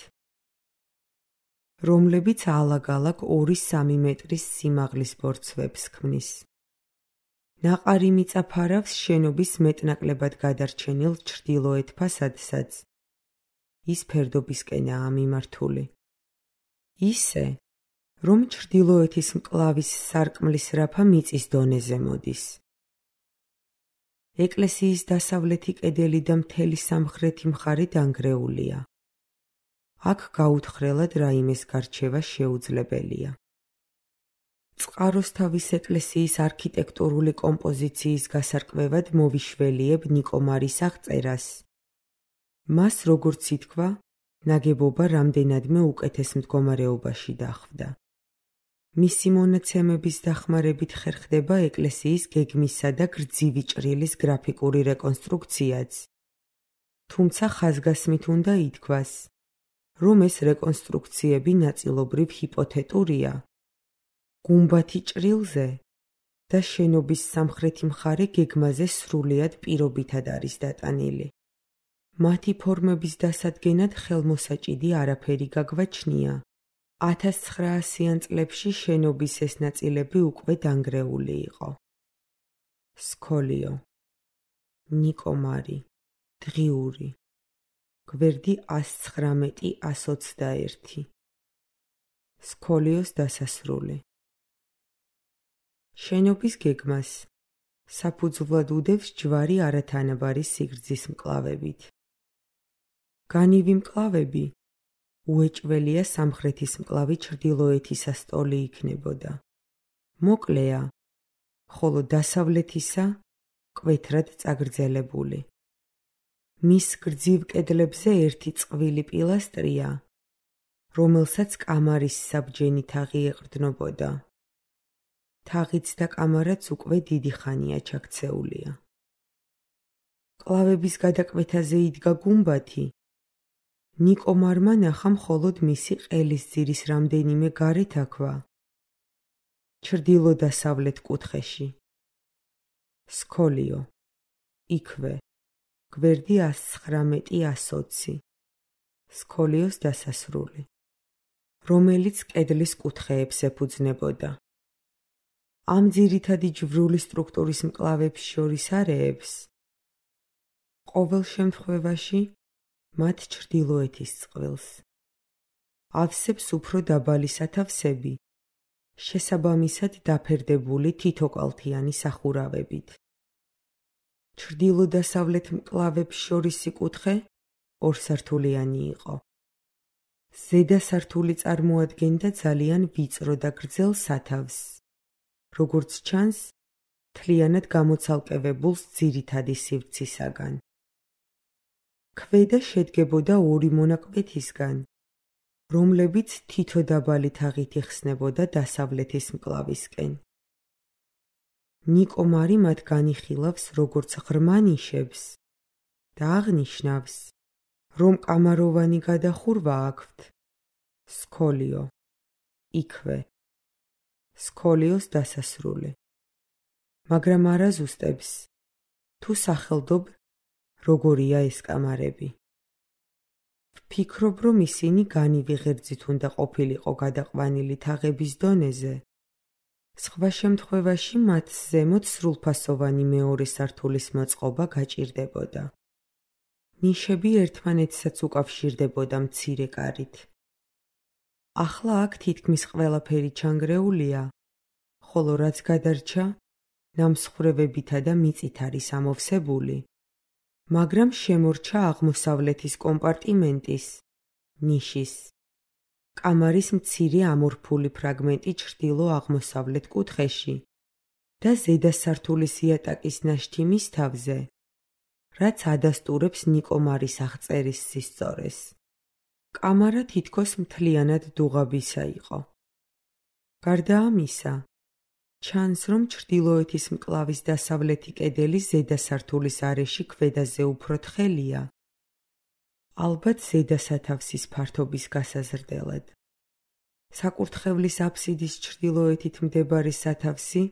რომლებიც ალაგ-ალაგ ორი-სამი მეტრის სიმაღლის ბორცვებს ქმნის. ნაყარი მიწა ფარავს შენობის მეტნაკლებად გადარჩენილ ჩრდილოეთ ფასადსაც. ის ფერდობისკენაა მიმართული. ისე, რომ ჩრდილოეთის მკლავის სარკმლის რაფა მიწის დონეზე მოდის. ეკლესიის დასავლეთი კედელი და მთელი სამხრეთი მხარე დანგრეულია. აქ გაუთხრელად რაიმეს გარჩევა შეუძლებელია. წყაროსთავის ეკლესიის არქიტექტურული კომპოზიციის გასარკვევად მოვიშველიებ ნიკომარის აღწერას. მას, როგორც ითქვა, ნაგებობა რამდენადმე უკეთეს მდგომარეობაში დახვდა. მისი მონაცემების დახმარებით ხერხდება ეკლესიის გეგმისა და გრძივი ჭრილის გრაფიკური რეკონსტრუქციაც. თუმცა ხაზგასმით უნდა ითქვას, რომ ეს რეკონსტრუქციები ნაწილობრივ ჰიპოთეტურია. გუმბათი ჭრილზე და შენობის სამხრეთი მხარე გეგმაზე სრულიად პირობითად არის დატანილი. მათი ფორმების დასადგენად ხელმოსაჭიდი არაფერი გაგვაჩნია. ათას ცხრაასიან წლებში შენობის ეს ნაწილები უკვე დანგრეული იყო. სქოლიო. ნიკომარი. დღიური, გვერდი ას ცხრამეტი ას ოცდაერთი, სქოლიოს დასასრული. შენობის გეგმას საფუძვლად უდევს ჯვარი არათანაბარი სიგრძის მკლავებით. განივი მკლავები უეჭველია სამხრეთის მკლავი ჩრდილოეთისა სტოლი იქნებოდა. მოკლეა, ხოლო დასავლეთისა მკვეთრად წაგრძელებული. მის გრძივ კედლებზე ერთი წყვილი პილასტრია, რომელსაც კამარის საბჯენი თაღი ეყრდნობოდა. თაღიც და კამარაც უკვე დიდი ხანია ჩაქცეულია. მკლავების გადაკვეთაზე იდგა გუმბათი. ნიკო მარმა ნახა მხოლოდ მისი ყელის ძირის რამდენიმე გარე თაქვა. ჩრდილო-დასავლეთ კუთხეში. სქოლიო. იქვე. გვერდი ას ცხრამეტი ას ოცი. სქოლიოს დასასრული. რომელიც კედლის კუთხეებს ეფუძნებოდა. ამ ძირითადი ჯვრული სტრუქტურის მკლავებს შორის არეებს, ყოველ შემთხვევაში, მათ ჩრდილოეთის წყვილს. ავსებს უფრო დაბალი სათავსები, შესაბამისად დაფერდებული თითოკალთიანი სახურავებით. ჩრდილო-დასავლეთ მკლავებს შორისი კუთხე ორსართულიანი იყო. ზედა სართული წარმოადგენდა ძალიან ვიწრო და გრძელ სათავსს, როგორც ჩანს, მთლიანად გამოცალკევებულს ძირითადი სივრცისაგან. ქვედა შედგებოდა ორი მონაკვეთისგან, რომლებიც თითო დაბალი თაღით იხსნებოდა დასავლეთის მკლავისკენ. ნიკო მარი მათ განიხილავს როგორც ღრმა ნიშებს და აღნიშნავს, რომ კამაროვანი გადახურვა აქვთ. სქოლიო. იქვე. სქოლიოს დასასრული. მაგრამ არ აზუსტებს, თუ სახელდობ, როგორია ეს კამარები. ვფიქრობ, რომ ისინი განივი ღერძით უნდა ყოფილიყო გადაყვანილი თაღების დონეზე. სხვა შემთხვევაში მათ ზემოთ სრულფასოვანი მეორე სართულის მოწყობა გაჭირდებოდა. ნიშები ერთმანეთსაც უკავშირდებოდა მცირე კარით. ახლა აქ თითქმის ყველაფერი ჩანგრეულია, ხოლო რაც გადარჩა, ნამსხვრევებითა და მიწით არის ამოვსებული, მაგრამ შემორჩა აღმოსავლეთის კომპარტიმენტის, ნიშის, კამარის მცირე ამორფული ფრაგმენტი ჩრდილო-აღმოსავლეთ კუთხეში და ზედა სართულის იატაკის ნაშთი მის თავზე, რაც ადასტურებს ნიკო მარის აღწერის სისწორეს. კამარა თითქოს მთლიანად დუღაბისა იყო. გარდა ამისა, ჩანს, რომ ჩრდილოეთის მკლავის დასავლეთი კედელი ზედა სართულის არეში ქვედაზე უფრო თხელია, ალბათ ზედა სათავსის ფართობის გასაზრდელად. საკურთხევლის აფსიდის ჩრდილოეთით მდებარე სათავსი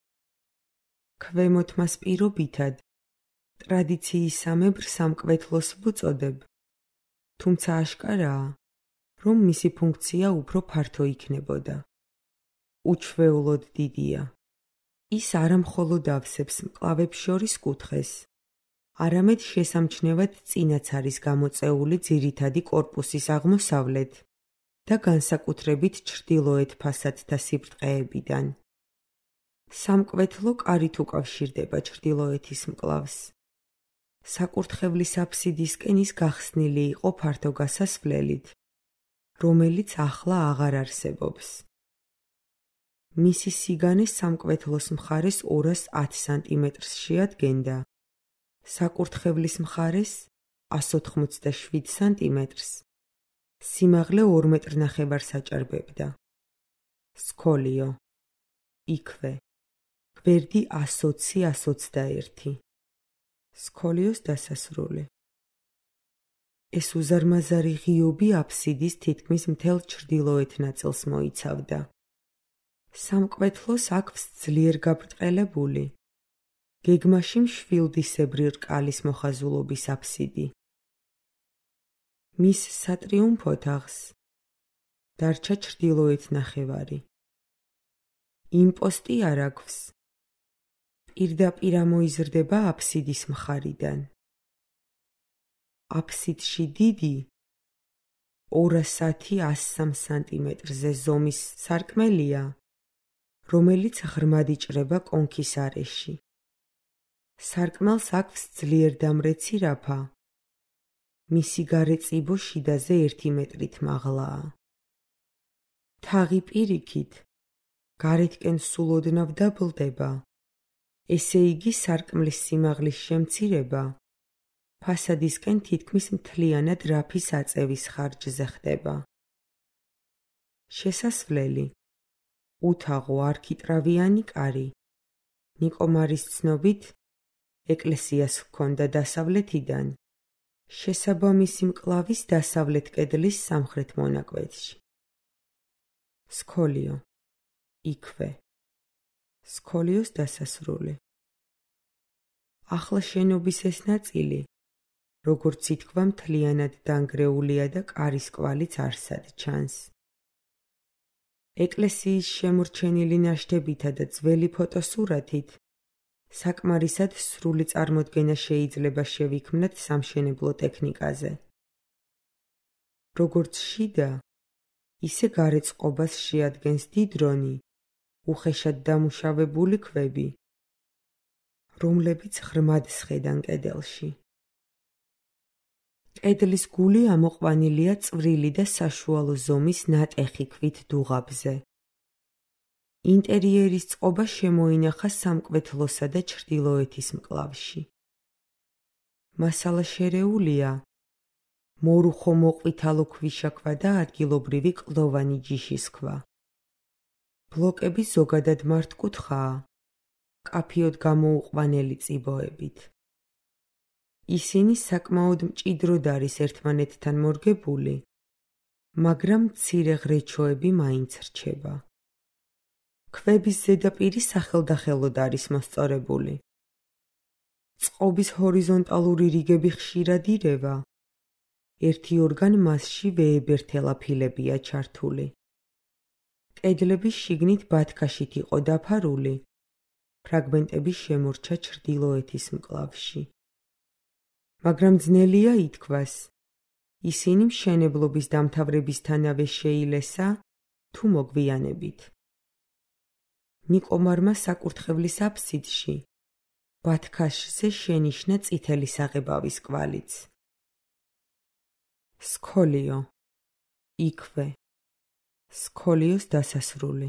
ქვემოთ მას პირობითად ტრადიციისამებრ სამკვეთლოს ვუწოდებ, თუმცა აშკარაა, რომ მისი ფუნქცია უფრო ფართო იქნებოდა. უჩვეულოდ დიდია. ის არა მხოლოდ ავსებს მკლავებს შორის კუთხეს, არამედ შესამჩნევად წინაც არის გამოწეული ძირითადი კორპუსის აღმოსავლეთ და განსაკუთრებით ჩრდილოეთ ფასადთა სიბრტყეებიდან. სამკვეთლო კარით უკავშირდება ჩრდილოეთის მკლავს. საკურთხევლის აფსიდისკენ ის გახსნილი იყო ფართო გასასვლელით, რომელიც ახლა აღარ არსებობს. მისი სიგანე სამკვეთლოს მხარეს ორას ათ სანტიმეტრს შეადგენდა, საკურთხევლის მხარეს ას ოთხმოცდაშვიდ სანტიმეტრს, სიმაღლე ორ მეტრ ნახევარს აჭარბებდა. სქოლიო. იქვე. გვერდი ას ოცი ას ოცდაერთი. სქოლიოს დასასრული. ეს უზარმაზარი ღიობი აფსიდის თითქმის მთელ ჩრდილოეთ ნაწილს მოიცავდა. სამკვეთლოს აქვს ძლიერ გაბრტყელებული, გეგმაში მშვილდისებრი რკალის მოხაზულობის აფსიდი. მის სატრიუმფო თაღს დარჩა ჩრდილოეთ ნახევარი. იმპოსტი არ აქვს. პირდაპირ ამოიზრდება აფსიდის მხარიდან. აფსიდში დიდი ორასი ას სამ სანტიმეტრზე ზომის სარკმელია, რომელიც ღრმად იჭრება კონქის არეში. სარკმელს აქვს ძლიერ დამრეცი რაფა. მისი გარეწიბო შიდაზე ერთი მეტრით მაღლაა. თაღი პირიქით, გარეთკენ სულ ოდნავ დაბლდება, ესე იგი სარკმლის სიმაღლის შემცირება ფასადისკენ თითქმის მთლიანად რაფის აწევის ხარჯზე ხდება. შესასვლელი უთაღო არქიტრავიანი კარი. ნიკომარის ცნობით, ეკლესიას ჰქონდა დასავლეთიდან, შესაბამისი მკლავის დასავლეთ კედლის სამხრეთ მონაკვეთში. სქოლიო იქვე. სქოლიოს დასასრული. ახლა შენობის ეს ნაწილი, როგორც ითქვა, მთლიანად დანგრეულია და კარის კვალიც არსად ჩანს. ეკლესიის შემორჩენილი ნაშთებითა და ძველი ფოტოსურათით საკმარისად სრული წარმოდგენა შეიძლება შევიქმნათ სამშენებლო ტექნიკაზე. როგორც შიდა, ისე გარეწყობას შეადგენს დიდრონი, უხეშად დამუშავებული ქვები, რომლებიც ღრმად სხედან კედელში. კედლის გული ამოყვანილია წვრილი და საშუალო ზომის ნატეხი ქვით დუღაბზე. ინტერიერის წყობა შემოინახა სამკვეთლოსა და ჩრდილოეთის მკლავში. მასალა შერეულია მორუხო მოყვითალო ქვიშაქვა და ადგილობრივი კლდოვანი ჯიშის ქვა. ბლოკები ზოგადად მართკუთხაა, კაფიოდ გამოუყვანელი წიბოებით. ისინი საკმაოდ მჭიდროდ არის ერთმანეთთან მორგებული, მაგრამ მცირე ღრეჩოები მაინც რჩება. ქვების ზედაპირი სახელდახელოდ არის მოსწორებული. წყობის ჰორიზონტალური რიგები ხშირად ირევა, ერთი ორგან მასში ვეებერთელა ფილებია ჩართული. კედლები შიგნით ბათქაშით იყო დაფარული, ფრაგმენტები შემორჩა ჩრდილოეთის მკლავში. მაგრამ ძნელია ითქვას, ისინი მშენებლობის დამთავრებისთანავე შეილესა თუ მოგვიანებით. ნიკომარმა საკურთხევლის აფსიდში ბათქაშზე შენიშნა წითელი საღებავის კვალიც. სქოლიო იქვე. სქოლიოს დასასრული.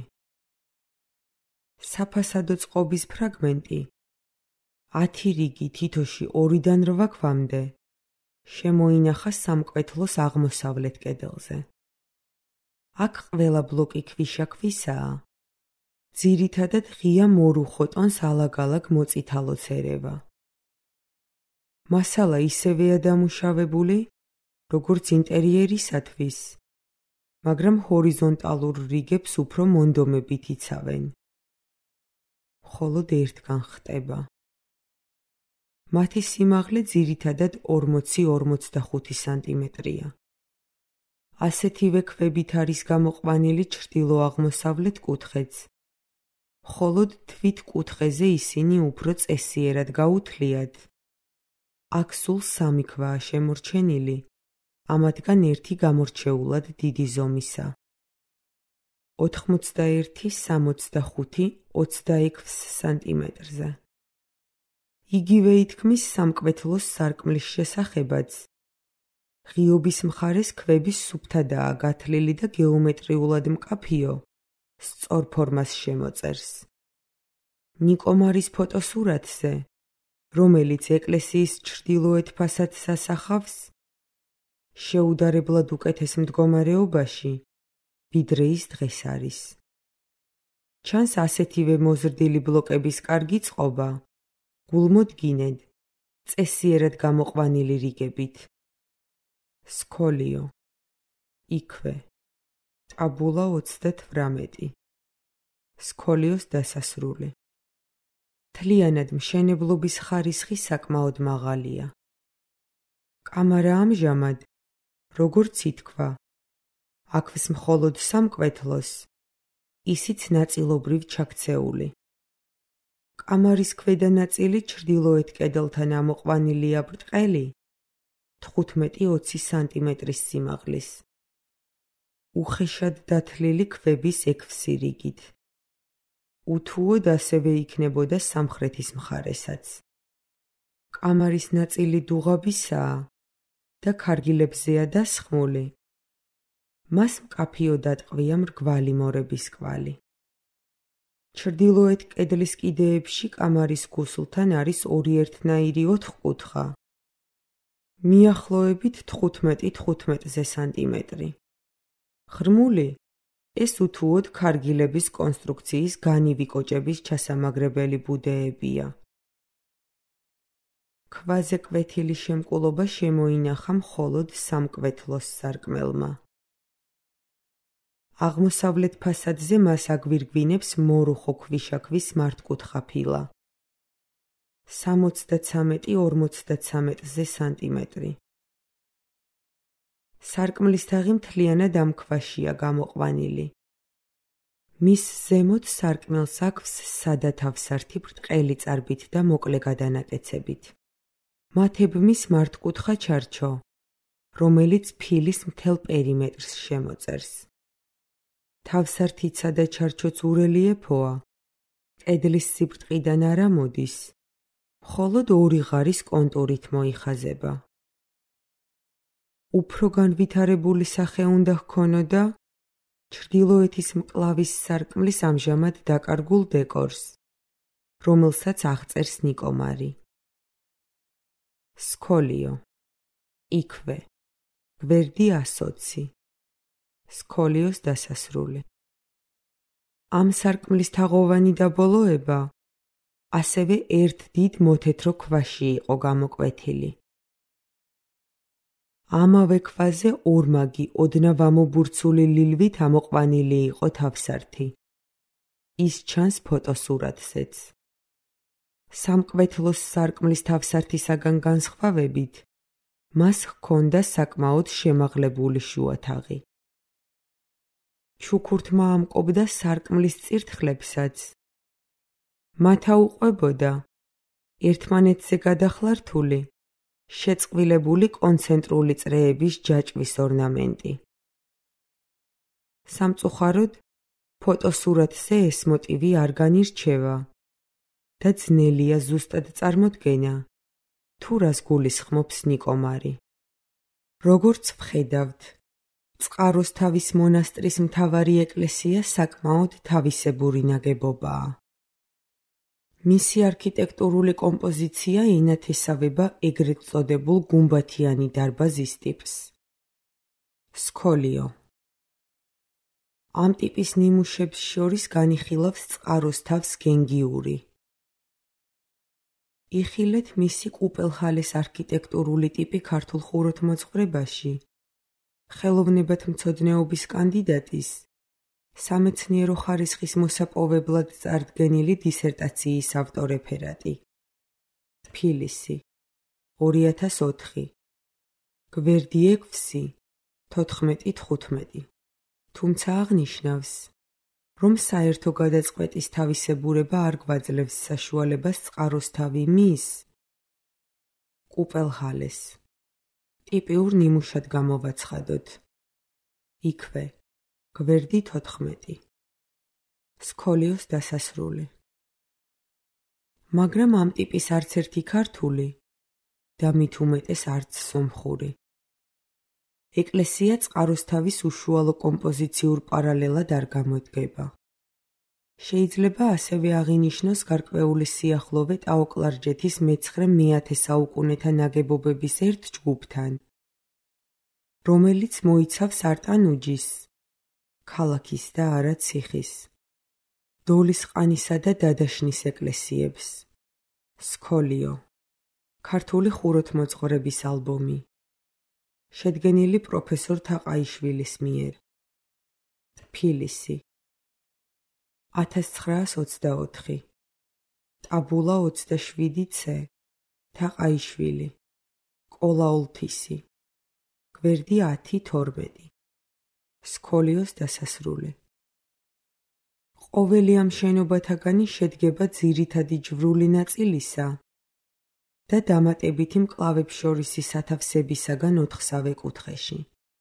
საფასადო წყობის ფრაგმენტი ათი რიგი თითოში ორიდან რვა ქვამდე შემოინახა სამკვეთლოს აღმოსავლეთ კედელზე. აქ ყველა ბლოკი ქვიშაქვისაა, ძირითადად ღია მორუხო ტონს ალაგ-ალაგ მოწითალოც ერევა. მასალა ისევეა დამუშავებული, როგორც ინტერიერისათვის, მაგრამ ჰორიზონტალურ რიგებს უფრო მონდომებით იცავენ. მხოლოდ ერთგან ხტება. მათი სიმაღლე ძირითადად ორმოცი ორმოცდახუთი სანტიმეტრია. ასეთივე ქვებით არის გამოყვანილი ჩრდილო-აღმოსავლეთ კუთხეც, მხოლოდ თვით კუთხეზე ისინი უფრო წესიერად გაუთლიათ. აქ სულ სამი ქვაა შემორჩენილი, ამათგან ერთი გამორჩეულად დიდი ზომისა. ოთხმოცდაერთი სამოცდახუთი ოცდაექვსი სანტიმეტრზე. იგივე ითქმის სამკვეთლოს სარკმლის შესახებაც. ღიობის მხარეს ქვების სუფთადაა გათლილი და გეომეტრიულად მკაფიო, სწორ ფორმას შემოწერს. ნიკომარის ფოტოსურათზე, რომელიც ეკლესიის ჩრდილოეთ ფასადს ასახავს, შეუდარებლად უკეთეს მდგომარეობაში, ვიდრე ის დღეს არის. ჩანს ასეთივე მოზრდილი ბლოკების კარგი წყობა, გულმოდგინედ, წესიერად გამოყვანილი რიგებით. სქოლიო იქვე. ტაბულა ოცდათვრამეტი. სქოლიოს დასასრული. მთლიანად მშენებლობის ხარისხი საკმაოდ მაღალია. კამარა ამჟამად, როგორც ითქვა, აქვს მხოლოდ სამკვეთლოს, ისიც ნაწილობრივ ჩაქცეული. კამარის ქვედა ნაწილი ჩრდილოეთ კედელთან ამოყვანილია ბრტყელი, თხუთმეტი ოცი სანტიმეტრის სიმაღლის. უხეშად დათლილი ქვების ექვსი რიგით. უთუოდ ასევე იქნებოდა სამხრეთის მხარესაც. კამარის ნაწილი დუღაბისაა და ქარგილებზეა დასხმული. მას მკაფიოდ ატყვია მრგვალი მორების კვალი. ჩრდილოეთ კედლის კიდეებში კამარის ქუსლთან არის ორი ერთნაირი ოთხკუთხა. მიახლოებით თხუთმეტი თხუთმეტზე სანტიმეტრი. ღრმული, ეს უთუოდ ქარგილების კონსტრუქციის განივი კოჭების ჩასამაგრებელი ბუდეებია. ქვაზე კვეთილი შემკულობა შემოინახა მხოლოდ სამკვეთლოს სარკმელმა. აღმოსავლეთ ფასადზე მას აგვირგვინებს მორუხო ქვიშაქვის მართკუთხა ფილა. სამოცდაცამეტი ორმოცდაცამეტზე სანტიმეტრი. სარკმლის თაღი მთლიანად ამ ქვაშია გამოყვანილი. მის ზემოთ სარკმელს აქვს სადა თავსართი ბრტყელი წარბით და მოკლე გადანაკეცებით. მათებმის მართკუთხა ჩარჩო, რომელიც ფილის მთელ პერიმეტრს შემოწერს. თავსართიცა და ჩარჩოც ურელიეფოა, კედლის სიბრტყიდან არ ამოდის, მხოლოდ ორი ღარის კონტურით მოიხაზება. უფრო განვითარებული სახე უნდა ჰქონოდა ჩრდილოეთის მკლავის სარკმლის ამჟამად დაკარგულ დეკორს, რომელსაც აღწერს ნიკომარი. სქოლიო. იქვე. გვერდი ასოცი. სქოლიოს დასასრული. ამ სარკმლის თაღოვანი დაბოლოება ასევე ერთ დიდ მოთეთრო ქვაში იყო გამოკვეთილი. ამავე ქვაზე ორმაგი ოდნავ ამობურცული ლილვით ამოყვანილი იყო თავსართი. ის ჩანს ფოტოსურათზეც. სამკვეთლოს სარკმლის თავსართისაგან განსხვავებით, მას ჰქონდა საკმაოდ შემაღლებული შუათაღი. ჩუქურთმა ამკობდა სარკმლის წირთხლებსაც. მათ აუყვებოდა ერთმანეთზე გადახლართული, შეწყვილებული კონცენტრული წრეების ჯაჭვის ორნამენტი. სამწუხაროდ, ფოტოსურათზე ეს მოტივი არ განირჩევა და ძნელია ზუსტად წარმოდგენა, თუ რას გულისხმობს ნიკომარი. როგორც ვხედავთ, წყაროსთავის მონასტრის მთავარი ეკლესია საკმაოდ თავისებური ნაგებობაა. მისი არქიტექტურული კომპოზიცია ენათესავება ეგრეთ წოდებულ გუმბათიანი დარბაზის ტიპს. სქოლიო. ამ ტიპის ნიმუშებს შორის განიხილავს წყაროსთავს გენგიური. იხილეთ მისი კუპელჰალეს არქიტექტურული ტიპი ქართულ ხუროთმოძღვრებაში, ხელოვნებათმცოდნეობის კანდიდატის, სამეცნიერო ხარისხის მოსაპოვებლად წარდგენილი დისერტაციის ავტორეფერატი. თბილისი, ორი ათას ოთხი. გვერდი ექვსი, თოთხმეტი თხუთმეტი. თუმცა აღნიშნავს, რომ საერთო გადაწყვეტის თავისებურება არ გვაძლევს საშუალებას წყაროსთავი მის კუპელჰალეს ტიპიურ ნიმუშად გამოვაცხადოთ. იქვე, გვერდი თოთხმეტი. სქოლიოს დასასრული. მაგრამ ამ ტიპის არც ერთი ქართული და მით უმეტეს არც სომხური. ეკლესია წყაროსთავის უშუალო კომპოზიციურ პარალელად არ გამოდგება. შეიძლება ასევე აღინიშნოს გარკვეული სიახლოვე ტაო-კლარჯეთის მეცხრე-მეათე საუკუნეთა ნაგებობების ერთ ჯგუფთან, რომელიც მოიცავს არტანუჯის, ქალაქის და არა ციხის, დოლისყანისა და დადაშნის ეკლესიებს. სქოლიო. ქართული ხუროთმოძღვრების ალბომი. შედგენილი პროფესორ თაყაიშვილის მიერ. თბილისი. ათას ცხრაას ოცდაოთხი. ტაბულა ოცდაშვიდი ცე. თაყაიშვილი. კოლაოლთისი. გვერდი ათი თორმეტი. სქოლიოს დასასრული. ყოველი ამ შენობათაგანი შედგება ძირითადი ჯვრული ნაწილისა და დამატებითი მკლავებშორისი სათავსებისაგან ოთხსავე კუთხეში.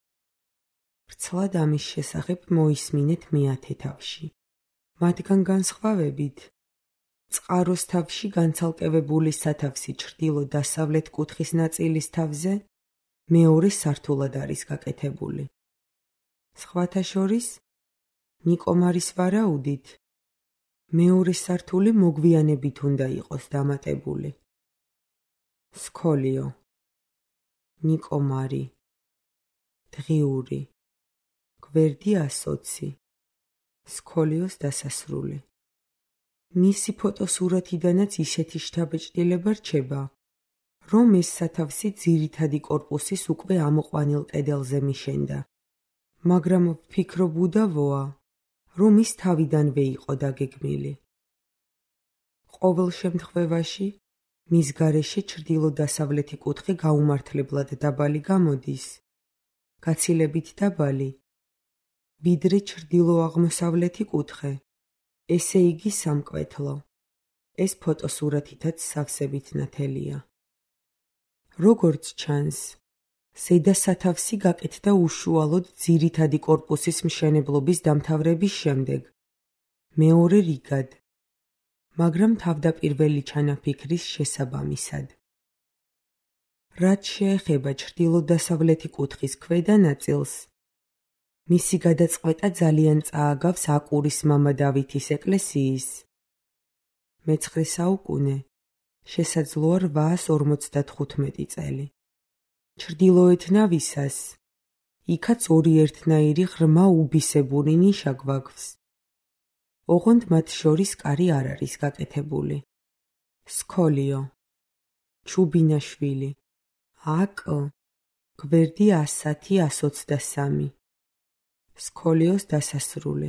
ვრცლად ამის შესახებ მოისმინეთ მეათე თავში. მათგან განსხვავებით, წყაროს თავში განცალკევებული სათავსი ჩრდილო-დასავლეთ კუთხის ნაწილის თავზე მეორე სართულად არის გაკეთებული. სხვათა შორის, ნიკომარის ვარაუდით, მეორე სართული მოგვიანებით უნდა იყოს დამატებული. სქოლიო, ნიკომარი, დღიური, გვერდი ასოცი, სქოლიოს დასასრული. მისი ფოტოსურათიდანაც ისეთი შთაბეჭდილება რჩება, რომ ეს სათავსი ძირითადი კორპუსის უკვე ამოყვანილ კედელზე მიშენდა, მაგრამ ვფიქრობ უდავოა, რომ ის თავიდანვე იყო დაგეგმილი. ყოველ შემთხვევაში, მის გარეშე ჩრდილო-დასავლეთი კუთხე გაუმართლებლად დაბალი გამოდის, გაცილებით დაბალი, ვიდრე ჩრდილო-აღმოსავლეთი კუთხე, ესე იგი სამკვეთლო. ეს ფოტოსურათითაც სავსებით ნათელია. როგორც ჩანს, ზედა სათავსი გაკეთდა უშუალოდ ძირითადი კორპუსის მშენებლობის დამთავრების შემდეგ, მეორე რიგად, მაგრამ თავდაპირველი ჩანაფიქრის შესაბამისად. რაც შეეხება ჩრდილო-დასავლეთი კუთხის ქვედა ნაწილს, მისი გადაწყვეტა ძალიან წააგავს აკურის მამა დავითის ეკლესიის მეცხრე საუკუნე, შესაძლოა რვაას ორმოცდათხუთმეტი წელი. ჩრდილოეთ ნავისას, იქაც ორი ერთნაირი ღრმა უბისებური ნიშა გვაქვს. ოღონდ მათ შორის კარი არ არის გაკეთებული. სქოლიო, ჩუბინაშვილი, აკ, გვერდი ასათი ოცდასამი. სქოლიოს დასასრული.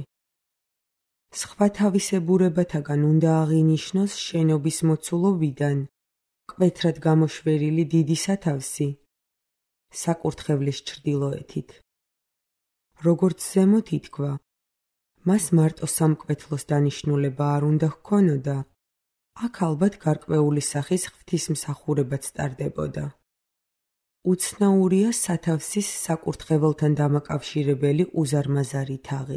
სხვა თავისებურებათაგან უნდა აღინიშნოს შენობის მოცულობიდან მკვეთრად გამოშვერილი დიდი სათავსი საკურთხევლის ჩრდილოეთით. როგორც ზემოთ ითქვა, მას მარტო სამკვეთლოს დანიშნულება არ უნდა ჰქონოდა, აქ ალბათ გარკვეული სახის ღვთისმსახურებაც ტარდებოდა. უცნაურია სათავსის საკურთხეველთან დამაკავშირებელი უზარმაზარი თაღი.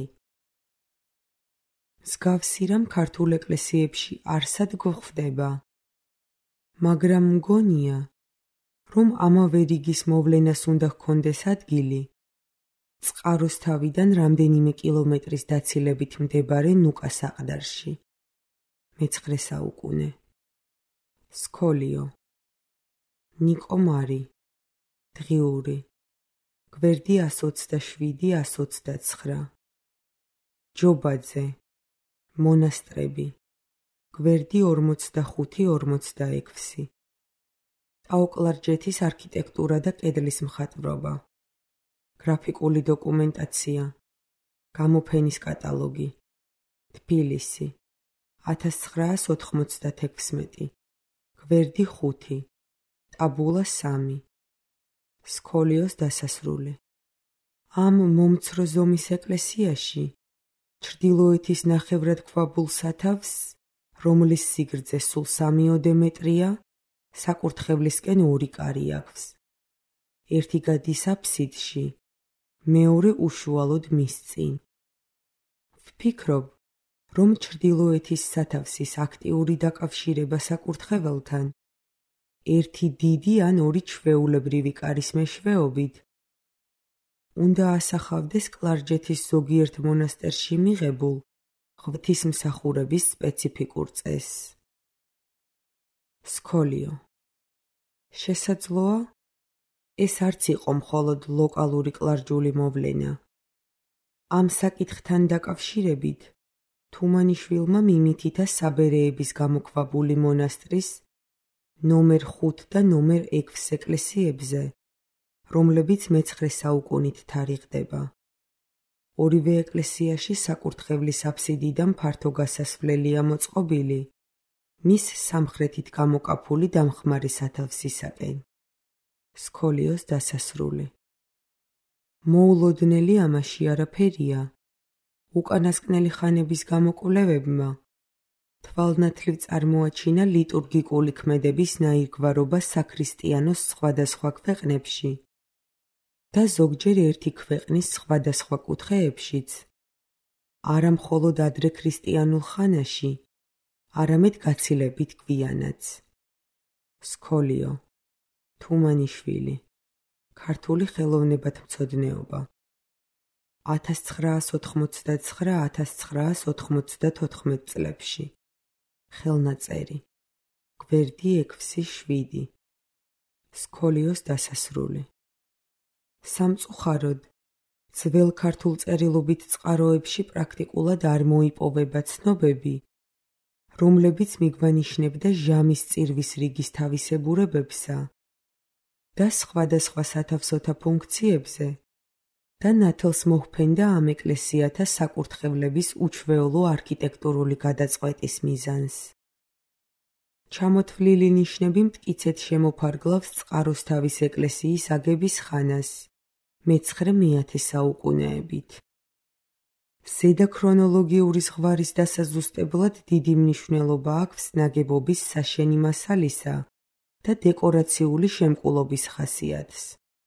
მსგავსი რამ ქართულ ეკლესიებში არსად გვხვდება, მაგრამ მგონია, რომ ამავე რიგის მოვლენას უნდა ჰქონდეს ადგილი წყაროს თავიდან რამდენიმე კილომეტრის დაცილებით მდებარე ნუკა საყდარში. მეცხრე საუკუნე. სქოლიო, ნიკომარი, დღიური, გვერდი ოცდაშვიდი ოცდაცხრა. ჯობაძე, მონასტრები, გვერდი ორმოცდახუთი ორმოცდაექვსი. ტაო-კლარჯეთის არქიტექტურა და კედლის მხატვრობა, გრაფიკული დოკუმენტაცია, გამოფენის კატალოგი, თბილისი, ათას ცხრაას ოთხმოცდათექვსმეტი, გვერდი ხუთი, ტაბულა სამი. სქოლიოს დასასრული. ამ მომცრო ზომის ეკლესიაში ჩრდილოეთის ნახევრად ქვაბულ სათავსს, რომლის სიგრძე სულ სამიოდე მეტრია, საკურთხევლისკენ ორი კარი აქვს. ერთი გადის აფსიდში, მეორე უშუალოდ მის წინ. ვფიქრობ, რომ ჩრდილოეთის სათავსის აქტიური დაკავშირება საკურთხეველთან ერთი დიდი ან ორი ჩვეულებრივი კარის მეშვეობით უნდა ასახავდეს კლარჯეთის ზოგიერთ მონასტერში მიღებულ ღვთისმსახურების სპეციფიკურ წესს. სქოლიო. შესაძლოა, ეს არც იყო მხოლოდ ლოკალური კლარჯული მოვლენა. ამ საკითხთან დაკავშირებით თუმანიშვილმა მიმითითა საბერეების გამოქვაბული მონასტრის ნომერ ხუთ და ნომერ ექვს ეკლესიებზე, რომლებიც მეცხრე საუკუნით თარიღდება. ორივე ეკლესიაში საკურთხევლის აფსიდიდან ფართო გასასვლელია მოწყობილი, მის სამხრეთით გამოკაფული დამხმარე სათავსისაკენ. სქოლიოს დასასრული. მოულოდნელი ამაში არაფერია. უკანასკნელი ხანების გამოკვლევებმა თვალნათლივ წარმოაჩინა ლიტურგიკული ქმედების ნაირგვარობა საქრისტიანოს სხვადასხვა ქვეყნებში და ზოგჯერ ერთი ქვეყნის სხვადასხვა კუთხეებშიც, არა მხოლოდ ადრე ქრისტიანულ ხანაში, არამედ გაცილებით გვიანაც. სქოლიო, თუმანიშვილი, ქართული ხელოვნებათმცოდნეობა, ათას ცხრაას ოთხმოცდაცხრა - ათას ცხრაას ოთხმოცდათოთხმეტ წლებში, ხელნაწერი, გვერდი ექვსი შვიდი, სქოლიოს დასასრული. სამწუხაროდ, ძველ ქართულ წერილობით წყაროებში პრაქტიკულად არ მოიპოვება ცნობები, რომლებიც მიგვანიშნებდა ჟამის წირვის რიგის თავისებურებებსა და სხვადასხვა სათავსოთა ფუნქციებზე და ნათელს მოჰფენდა ამ ეკლესიათა საკურთხევლების უჩვეულო არქიტექტურული გადაწყვეტის მიზანს. ჩამოთვლილი ნიშნები მტკიცედ შემოფარგლავს წყაროსთავის ეკლესიის აგების ხანას, მეცხრე-მეათე საუკუნეებით. ზედა ქრონოლოგიური ზღვარის დასაზუსტებლად დიდი მნიშვნელობა აქვს ნაგებობის საშენი მასალისა და დეკორაციული შემკულობის ხასიათს.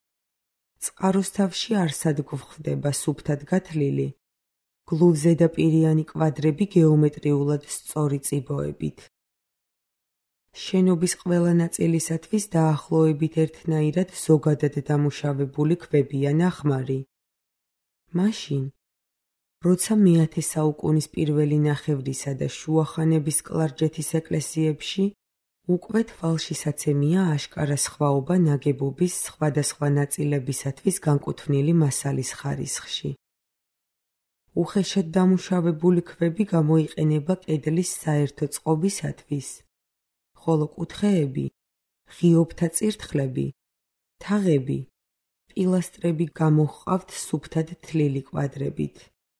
წყაროსთავში არსად გვხვდება სუფთად გათლილი, გლუვზედაპირიანი კვადრები გეომეტრიულად სწორი წიბოებით. შენობის ყველა ნაწილისათვის დაახლოებით ერთნაირად ზოგადად დამუშავებული ქვებია ნახმარი. მაშინ, როცა მეათე საუკუნის პირველი ნახევრისა და შუახანების კლარჯეთის ეკლესიებში უკვე თვალშისაცემია აშკარა სხვაობა ნაგებობის სხვადასხვა ნაწილებისათვის განკუთვნილი მასალის ხარისხში. უხეშად დამუშავებული ქვები გამოიყენება კედლის საერთო წყობისათვის, ხოლო კუთხეები, ღიობთა წირთხლები, თაღები, პილასტრები გამოჰყავთ სუფთად თლილი კვადრებით.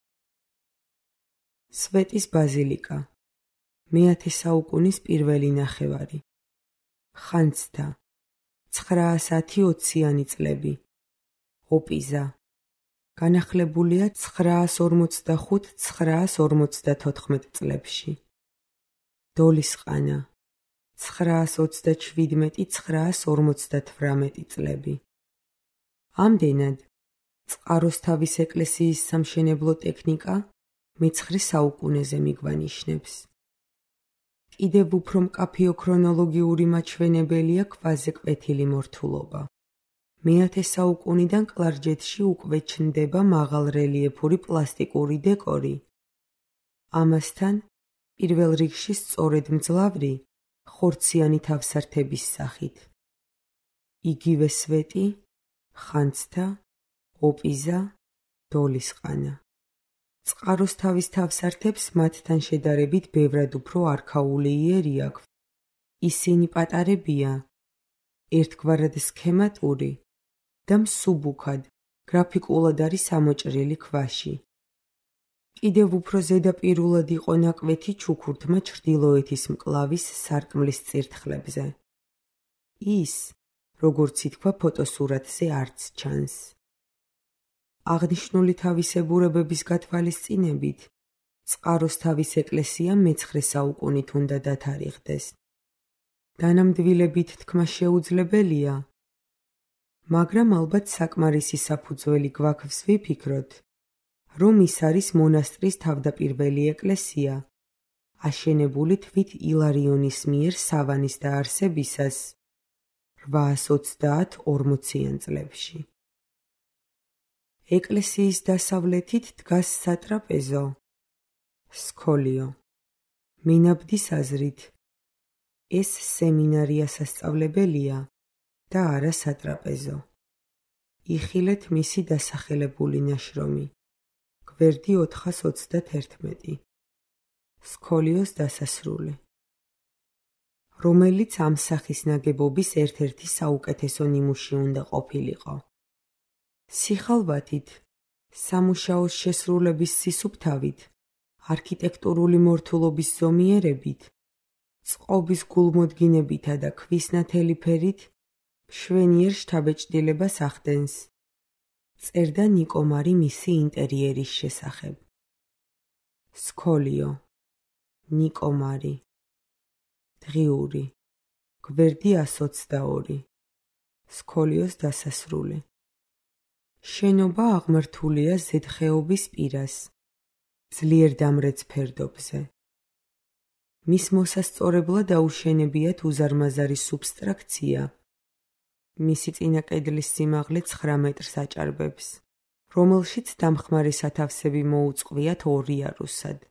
სვეტის ბაზილიკა, მეათე საუკუნის პირველი ნახევარი, ხანძთა, ცხრაასათი ოციანი წლები, ოპიზა, განახლებულია ცხრაას ორმოცდახუთ - ცხრაას ორმოცდათოთხმეტ წლებში, დოლისყანა, ცხრაას ოცდაჩვიდმეტი - ცხრაას ორმოცდათვრამეტი წლები. ამდენად, წყაროსთავის ეკლესიის სამშენებლო ტექნიკა მეცხრე საუკუნეზე მიგვანიშნებს. კიდევ უფრო მკაფიო ქრონოლოგიური მაჩვენებელია ქვაზე კვეთილი მორთულობა. მეათე საუკუნიდან კლარჯეთში უკვე ჩნდება მაღალრელიეფური პლასტიკური დეკორი. ამასთან, პირველ რიგში სწორედ მძლავრი, ხორციანი თავსართების სახით. იგივე სვეტი, ხანძთა, ოპიზა, დოლისყანა. წყაროსთავის თავსართებს მათთან შედარებით ბევრად უფრო არქაული იერი აქვს. ისინი პატარებია, ერთგვარად სქემატური და მსუბუქად, გრაფიკულად არის ამოჭრილი ქვაში. კიდევ უფრო ზედაპირულად იყო ნაკვეთი ჩუქურთმა ჩრდილოეთის მკლავის სარკმლის წირთხლებზე. ის, როგორც ითქვა ფოტოსურათზე არც ჩანს. აღნიშნული თავისებურებების გათვალისწინებით, წყაროსთავის ეკლესია მეცხრე საუკუნით უნდა დათარიღდეს. დანამდვილებით თქმა შეუძლებელია, მაგრამ ალბათ საკმარისი საფუძველი გვაქვს ვიფიქროთ, რომ ის არის მონასტრის თავდაპირველი ეკლესია, აშენებული თვით ილარიონის მიერ სავანის დაარსებისას რვაას ოცდაათ ორმოციან წლებში. ეკლესიის დასავლეთით დგას სატრაპეზო, სქოლიო. მენაბდის აზრით, ეს სემინარია სასწავლებელია და არა სატრაპეზო. იხილეთ მისი დასახელებული ნაშრომი, გვერდი ოთხას ოცდათერთმეტი, სქოლიოს დასასრული, რომელიც ამ სახის ნაგებობის ერთ-ერთი საუკეთესო ნიმუში უნდა ყოფილიყო. სიხალვათით, სამუშაოს შესრულების სისუფთავით, არქიტექტურული მორთულობის ზომიერებით, წყობის გულმოდგინებითა და ქვისნათელი ფერით მშვენიერ შთაბეჭდილებას ახდენს. წერდა ნიკომარი მისი ინტერიერის შესახებ. სქოლიო. ნიკომარი, დღიური, გვერდი ას ოცდაორი, სქოლიოს დასასრული. შენობა აღმართულია ზედხეობის პირას, ძლიერ დამრეც ფერდობზე. მის მოსასწორებლად აუშენებიათ უზარმაზარი სუბსტრაქცია. მისი წინა კედლის სიმაღლე ცხრა მეტრს აჭარბებს, რომელშიც დამხმარე სათავსები მოუწყვიათ ორ იარუსად.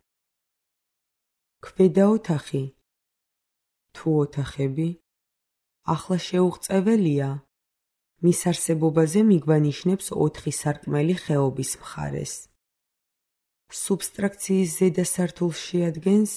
ქვედა ოთახი, თუ ოთახები, ახლა შეუღწეველია, მის არსებობაზე მიგვანიშნებს ოთხი სარკმელი ხეობის მხარეს. სუბსტრაქციის ზედა სართულს შეადგენს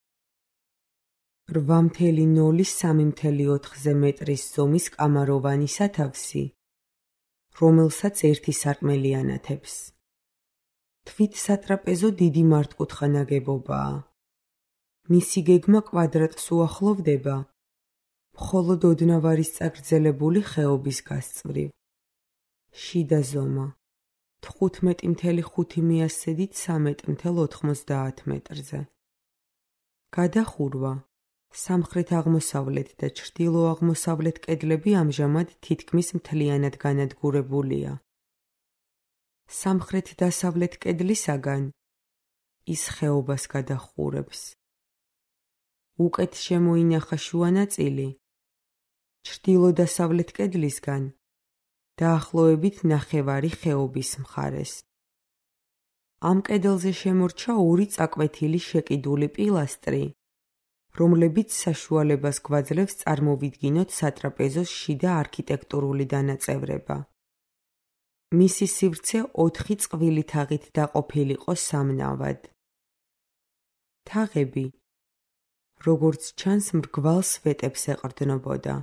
რვა მცდარი ნული სამი მცდარი ოთხზე მეტრის ზომის კამაროვანი სათავსი, რომელსაც ერთი სარკმელი ანათებს. თვით სატრაპეზო დიდი მართკუთხა ნაგებობაა. მისი გეგმა კვადრატს უახლოვდება, მხოლოდ ოდნავ არის წაგრძელებული ხეობის გასწვრივ. შიდა ზომა თხუთმეტი მცდარი ხუთი მიასცედით სამეტ მცდარ ოთხმოცდაათ მეტრზე. გადახურვა სამხრეთ-აღმოსავლეთ და ჩრდილო-აღმოსავლეთ კედლები ამჟამად თითქმის მთლიანად განადგურებულია. სამხრეთ-დასავლეთ კედლისაგან ის ხეობას გადაჰყურებს. უკეთ შემოინახა შუა ნაწილი, ჩრდილო-დასავლეთ კედლისგან დაახლოებით ნახევარი ხეობის მხარეს. ამ კედელზე შემორჩა ორი წაკვეთილი შეკიდული პილასტრი, რომლებიც საშუალებას გვაძლევს წარმოვიდგინოთ სატრაპეზოს შიდა არქიტექტურული დანაწევრება. მისი სივრცე ოთხი წყვილი თაღით დაყოფილიყო სამნავად. თაღები, როგორც ჩანს, მრგვალ სვეტებს ეყრდნობოდა.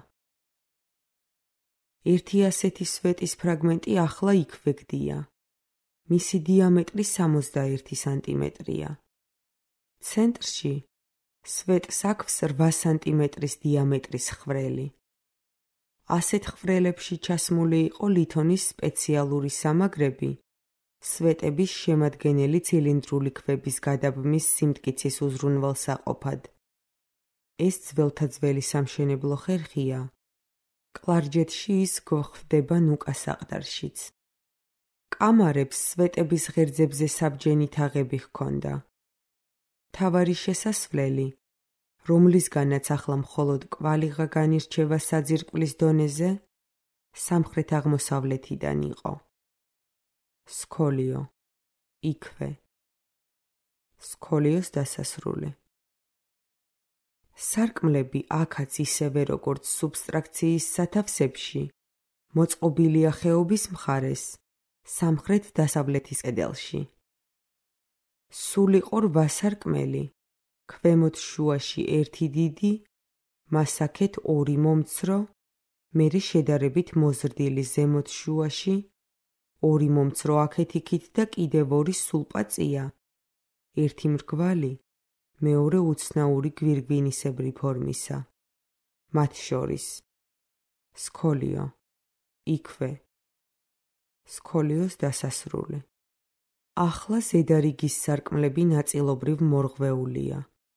ერთი ასეთი სვეტის ფრაგმენტი ახლა იქვე გდია. მისი დიამეტრი სამოცდაერთი სანტიმეტრია. ცენტრში სვეტს აქვს რვა სანტიმეტრის დიამეტრის ხვრელი. ასეთ ხვრელებში ჩასმული იყო ლითონის სპეციალური სამაგრები, სვეტების შემადგენელი ცილინდრული ქვების გადაბმის სიმტკიცის უზრუნველსაყოფად. ეს ძველთა ძველი სამშენებლო ხერხია. კლარჯეთში ის გვხვდება ნუკა საყდარშიც. კამარებს სვეტების ღერძებზე საბჯენი თაღები ჰქონდა. მთავარი შესასვლელი, რომლისგანაც ახლა მხოლოდ კვალიღა განირჩევა საძირკვლის დონეზე, სამხრეთ-აღმოსავლეთიდან იყო. სქოლიო, იქვე. სქოლიოს დასასრული. სარკმლები აქაც ისევე როგორც სუბსტრაქციის სათავსებში, მოწყობილია ხეობის მხარეს, სამხრეთ-დასავლეთის კედელში. სულ იყო რვა სარკმელი, ქვემოთ შუაში ერთი დიდი, მას აქეთ ორი მომცრო, მერე შედარებით მოზრდილი ზემოთ შუაში, ორი მომცრო აქეთ-იქით და კიდევ ორი სულპაწია, ერთი მრგვალი, მეორე უცნაური გვირგვინისებრი ფორმისა. მათ შორის სქოლიო, იქვე. სქოლიოს დასასრული. ახლა ზედარიგის სარკმლები ნაწილობრივ მორღვეულია.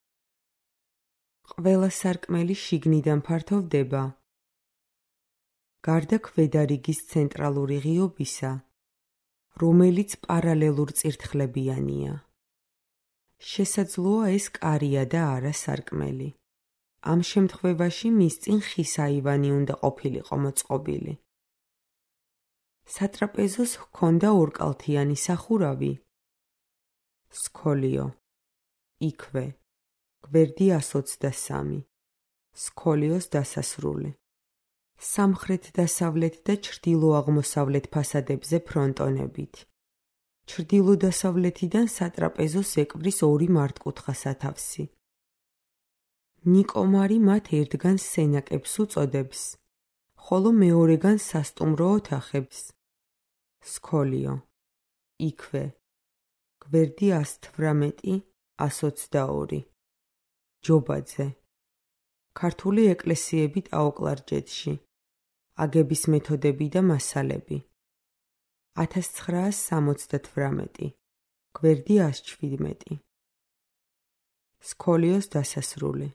ყველა სარკმელი შიგნიდან ფართოვდება. გარდა ქვედარიგის ცენტრალური ღიობისა, რომელიც პარალელურ წირთხლებიანია. შესაძლოა ეს კარია და არა სარკმელი. ამ შემთხვევაში მის წინ ხის აივანი უნდა ყოფილიყო მოწყობილი. სატრაპეზოს ჰქონდა ორკალთიანი სახურავი. სქოლიო, იქვე. გვერდი ას ოცდასამი. სქოლიოს დასასრული. სამხრეთ-დასავლეთ და ჩრდილო-აღმოსავლეთ ფასადებზე ფრონტონებით. ჩრდილო-დასავლეთიდან სატრაპეზოს ეკვრის ორი მართკუთხა სათავსი. ნიკომარი მათ ერთგან სენაკებს უწოდებს, ხოლო მეორეგან სასტუმრო ოთახებს. სქოლიო, იქვე. გვერდი ას თვრამეტი ას ოცდაორი. ჯობაძე. ქართული ეკლესიები ტაო-კლარჯეთში. აგების მეთოდები და მასალები. ათას ცხრაას სამოცდათვრამეტი. გვერდი ას შვიდმეტი. სქოლიოს დასასრული.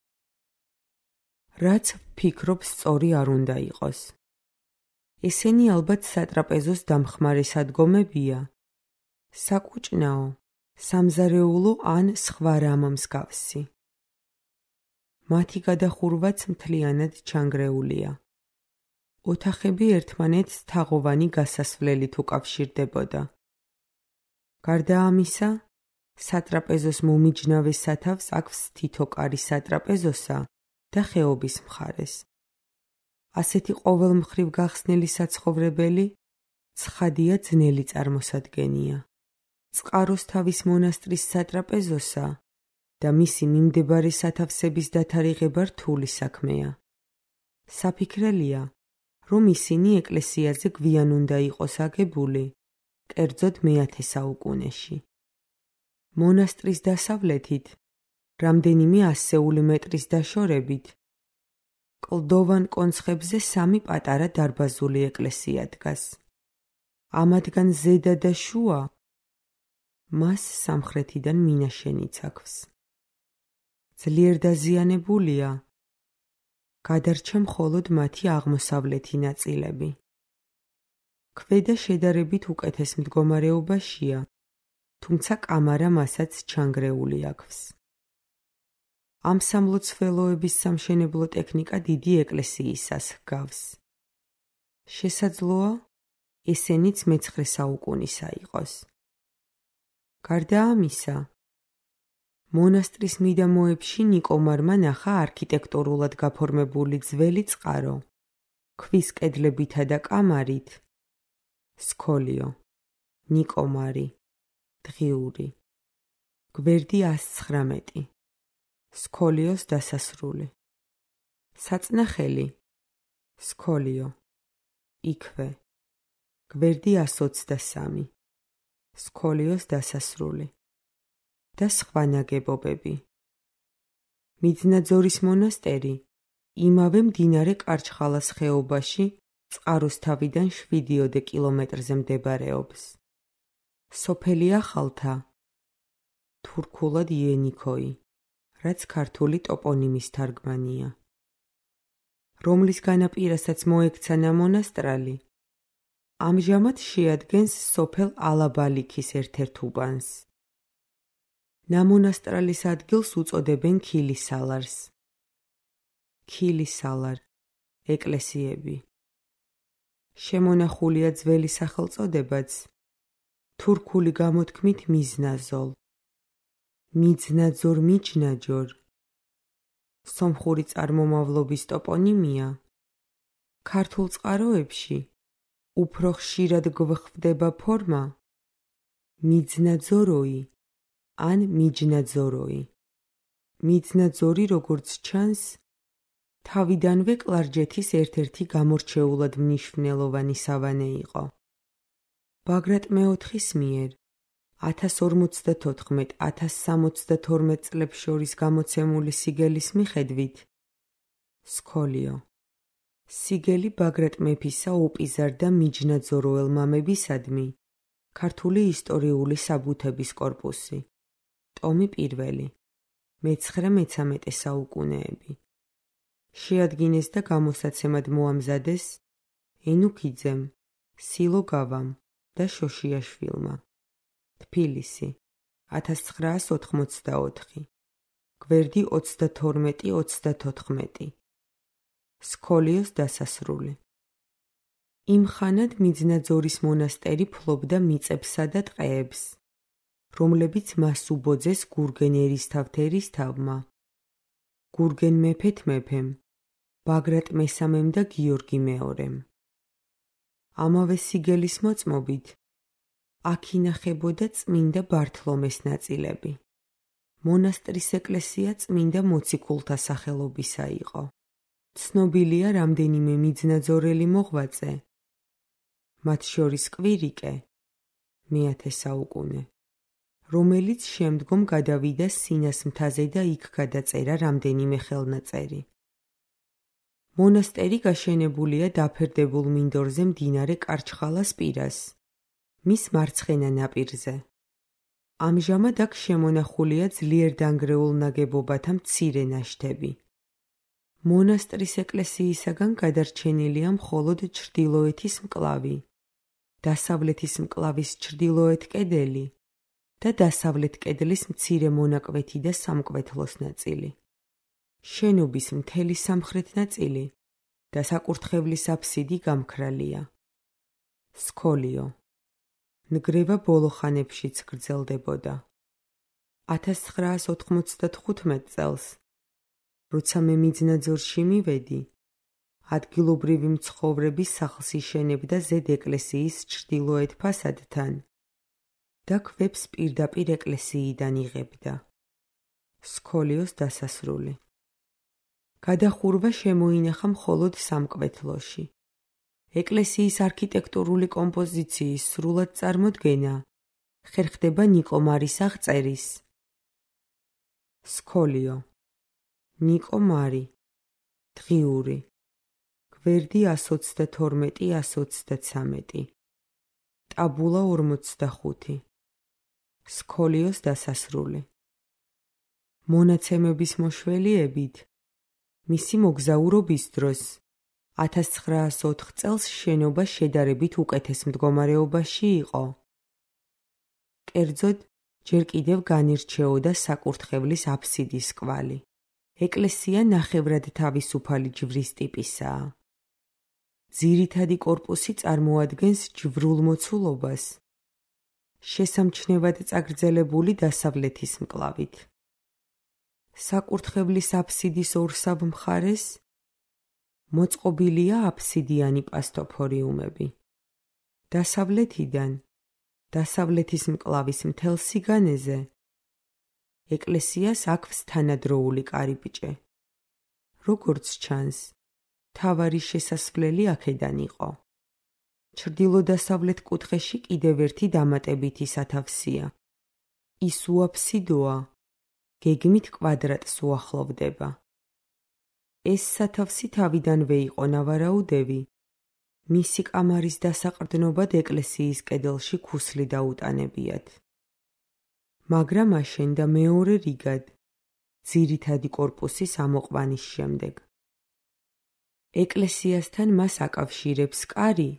რაც ვფიქრობ, სწორი არ უნდა იყოს. ესენი ალბათ სატრაპეზოს დამხმარე სადგომებია, საკუჭნაო, სამზარეულო ან სხვა რამ მსგავსი. მათი გადახურვაც მთლიანად ჩანგრეულია. ოთახები ერთმანეთს თაღოვანი გასასვლელით უკავშირდებოდა. გარდა ამისა, სატრაპეზოს მომიჯნავე სათავს აქვს თითო კარი სატრაპეზოსა და ხეობის მხარეს. ასეთი ყოველმხრივ გახსნილი საცხოვრებელი ცხადია ძნელი წარმოსადგენია. წყაროსთავის მონასტრის სატრაპეზოსა და მისი მიმდებარე სათავსების დათარიღება რთული საქმეა. საფიქრელია, რომ ისინი ეკლესიაზე გვიან უნდა იყოს აგებული, კერძოდ მეათე საუკუნეში. მონასტრის დასავლეთით, რამდენიმე ასეული მეტრის დაშორებით, კლდოვან კონცხებზე სამი პატარა დარბაზული ეკლესია დგას. ამათგან ზედა და შუა მას სამხრეთიდან მინაშენიც აქვს. ძლიერ დაზიანებულია, გადარჩა მხოლოდ მათი აღმოსავლეთი ნაწილები. ქვედა შედარებით უკეთეს მდგომარეობაშია, თუმცა კამარა მასაც ჩანგრეული აქვს. ამ სამლოცველოების სამშენებლო ტექნიკა დიდი ეკლესიისას ჰგავს. შესაძლოა, ესენიც მეცხრე საუკუნისა იყოს. გარდა ამისა, მონასტრის მიდამოებში ნიკომარმა ნახა არქიტექტურულად გაფორმებული ძველი წყარო, ქვის კედლებითა და კამარით, სქოლიო, ნიკომარი, დღიური, გვერდი ას ცხრამეტი, სქოლიოს დასასრული, საწნახელი, სქოლიო, იქვე, გვერდი ას ოცდასამი, სქოლიოს დასასრული და სხვა ნაგებობები. მიძნაძორის მონასტერი იმავე მდინარე კარჩხალას ხეობაში წყაროსთავიდან შვიდიოდე კილომეტრზე მდებარეობს. სოფელი ახალთა თურქულად იენიქოი, რაც ქართული ტოპონიმის თარგმანია. რომლის განაპირასაც მოექცა ნამონასტრალი, ამჟამად შეადგენს სოფელ ალაბალიქის ერთ-ერთ უბანს. ნამონასტრალის ადგილს უწოდებენ ქილისალარს. ქილისალარ, ეკლესიები. შემონახულია ძველი სახელწოდებაც, თურქული გამოთქმით მიზნაზოლ, მიძნაძორ მიჯნაჯორ. სომხური წარმომავლობის ტოპონიმია. ქართულ წყაროებში უფრო ხშირად გვხვდება ფორმა მიძნაძოროი ან მიჯნაძოროი. მიძნაძორი, როგორც ჩანს, თავიდანვე კლარჯეთის ერთ-ერთი გამორჩეულად მნიშვნელოვანი სავანე იყო. ბაგრატ მეოთხის მიერ ათას ორმოცდათოთხმეტ - ათას სამოცდათორმეტ წლებს შორის გამოცემული სიგელის მიხედვით, სქოლიო, სიგელი ბაგრატ მეფისა ოპიზარ და მიჯნაძოროელ მამებისადმი, ქართული ისტორიული საბუთების კორპუსი, ტომი პირველი, მეცხრე-მეცამეტე საუკუნეები. შეადგინეს და გამოსაცემად მოამზადეს ენუქიძემ, სილოგავამ და შოშიაშვილმა. თბილისი, ათას ცხრაას ოთხმოცდაოთხი, გვერდი ოცდათორმეტი ოცდათოთხმეტი. სქოლიოს დასასრული. იმ ხანად მიძნაძორის მონასტერი ფლობდა მიწებსა და ტყეებს, რომლებიც მას უბოძეს გურგენ ერისთავთ ერისთავმა, გურგენ მეფეთ მეფემ, ბაგრატ მესამემ და გიორგი მეორემ. ამავე სიგელის მოწმობით, აქ ინახებოდა წმინდა ბართლომეს ნაწილები. მონასტრის ეკლესია წმინდა მოციქულთა სახელობისა იყო. ცნობილია რამდენიმე მიძნაძორელი მოღვაწე, მათ შორის კვირიკე, მეათე საუკუნე, რომელიც შემდგომ გადავიდა სინას მთაზე და იქ გადაწერა რამდენიმე ხელნაწერი. მონასტერი გაშენებულია დაფერდებულ მინდორზე მდინარე კარჩხალას პირას, მის მარცხენა ნაპირზე. ამჟამად აქ შემონახულია ძლიერ დანგრეულ ნაგებობათა მცირე ნაშთები. მონასტრის ეკლესიისაგან გადარჩენილია მხოლოდ ჩრდილოეთის მკლავი, დასავლეთის მკლავის ჩრდილოეთ კედელი და დასავლეთ კედლის მცირე მონაკვეთი და სამკვეთლოს ნაწილი. შენობის მთელი სამხრეთ ნაწილი და საკურთხევლის აფსიდი გამქრალია. სქოლიო. ნგრევა ბოლო ხანებშიც გრძელდებოდა. ათას ცხრაას ოთხმოცდათხუთმეტ წელს, როცა მე მიძნაძორში მივედი, ადგილობრივი მცხოვრები სახლს იშენებდა ზედ ეკლესიის ჩრდილოეთ ფასადთან და ქვებს პირდაპირ ეკლესიიდან იღებდა. სქოლიოს დასასრული. გადახურვა შემოინახა მხოლოდ სამკვეთლოში. ეკლესიის არქიტექტურული კომპოზიციის სრულად წარმოდგენა ხერხდება ნიკო მარის აღწერის. სქოლიო. ნიკო მარი. დღიური. გვერდი ასს ოცდათორმეტი ასს ოცდაცამეტი. ტაბულა ორმოცდახუთი. სქოლიოს დასასრული. მონაცემების მოშველიებით, მისი მოგზაურობის დროს ათას ცხრაას ოთხ წელს შენობა შედარებით უკეთეს მდგომარეობაში იყო. კერძოდ, ჯერ კიდევ განირჩეოდა საკურთხევლის აფსიდის კვალი. ეკლესია ნახევრად თავისუფალი ჯვრის ტიპისაა. ძირითადი კორპუსი წარმოადგენს ჯვრულმოცულობას, შესამჩნევად წაგრძელებული დასავლეთის მკლავით. საკურთხევლის აფსიდის ორსავ მხარეს მოწყობილია აფსიდიანი პასტოფორიუმები. დასავლეთიდან, დასავლეთის მკლავის მთელ სიგანეზე, ეკლესიას აქვს თანადროული კარიბჭე. როგორც ჩანს, მთავარი შესასვლელი აქედან იყო. ჩრდილო-დასავლეთ კუთხეში კიდევ ერთი დამატებითი სათავსია. ის უაფსიდოა, გეგმით კვადრატს უახლოვდება. ეს სათავსი თავიდანვე იყო ნავარაუდევი, მისი კამარის დასაყრდნობად ეკლესიის კედელში ქუსლი დაუტანებიათ. მაგრამ აშენდა მეორე რიგად, ძირითადი კორპუსის ამოყვანის შემდეგ. ეკლესიასთან მას აკავშირებს კარი,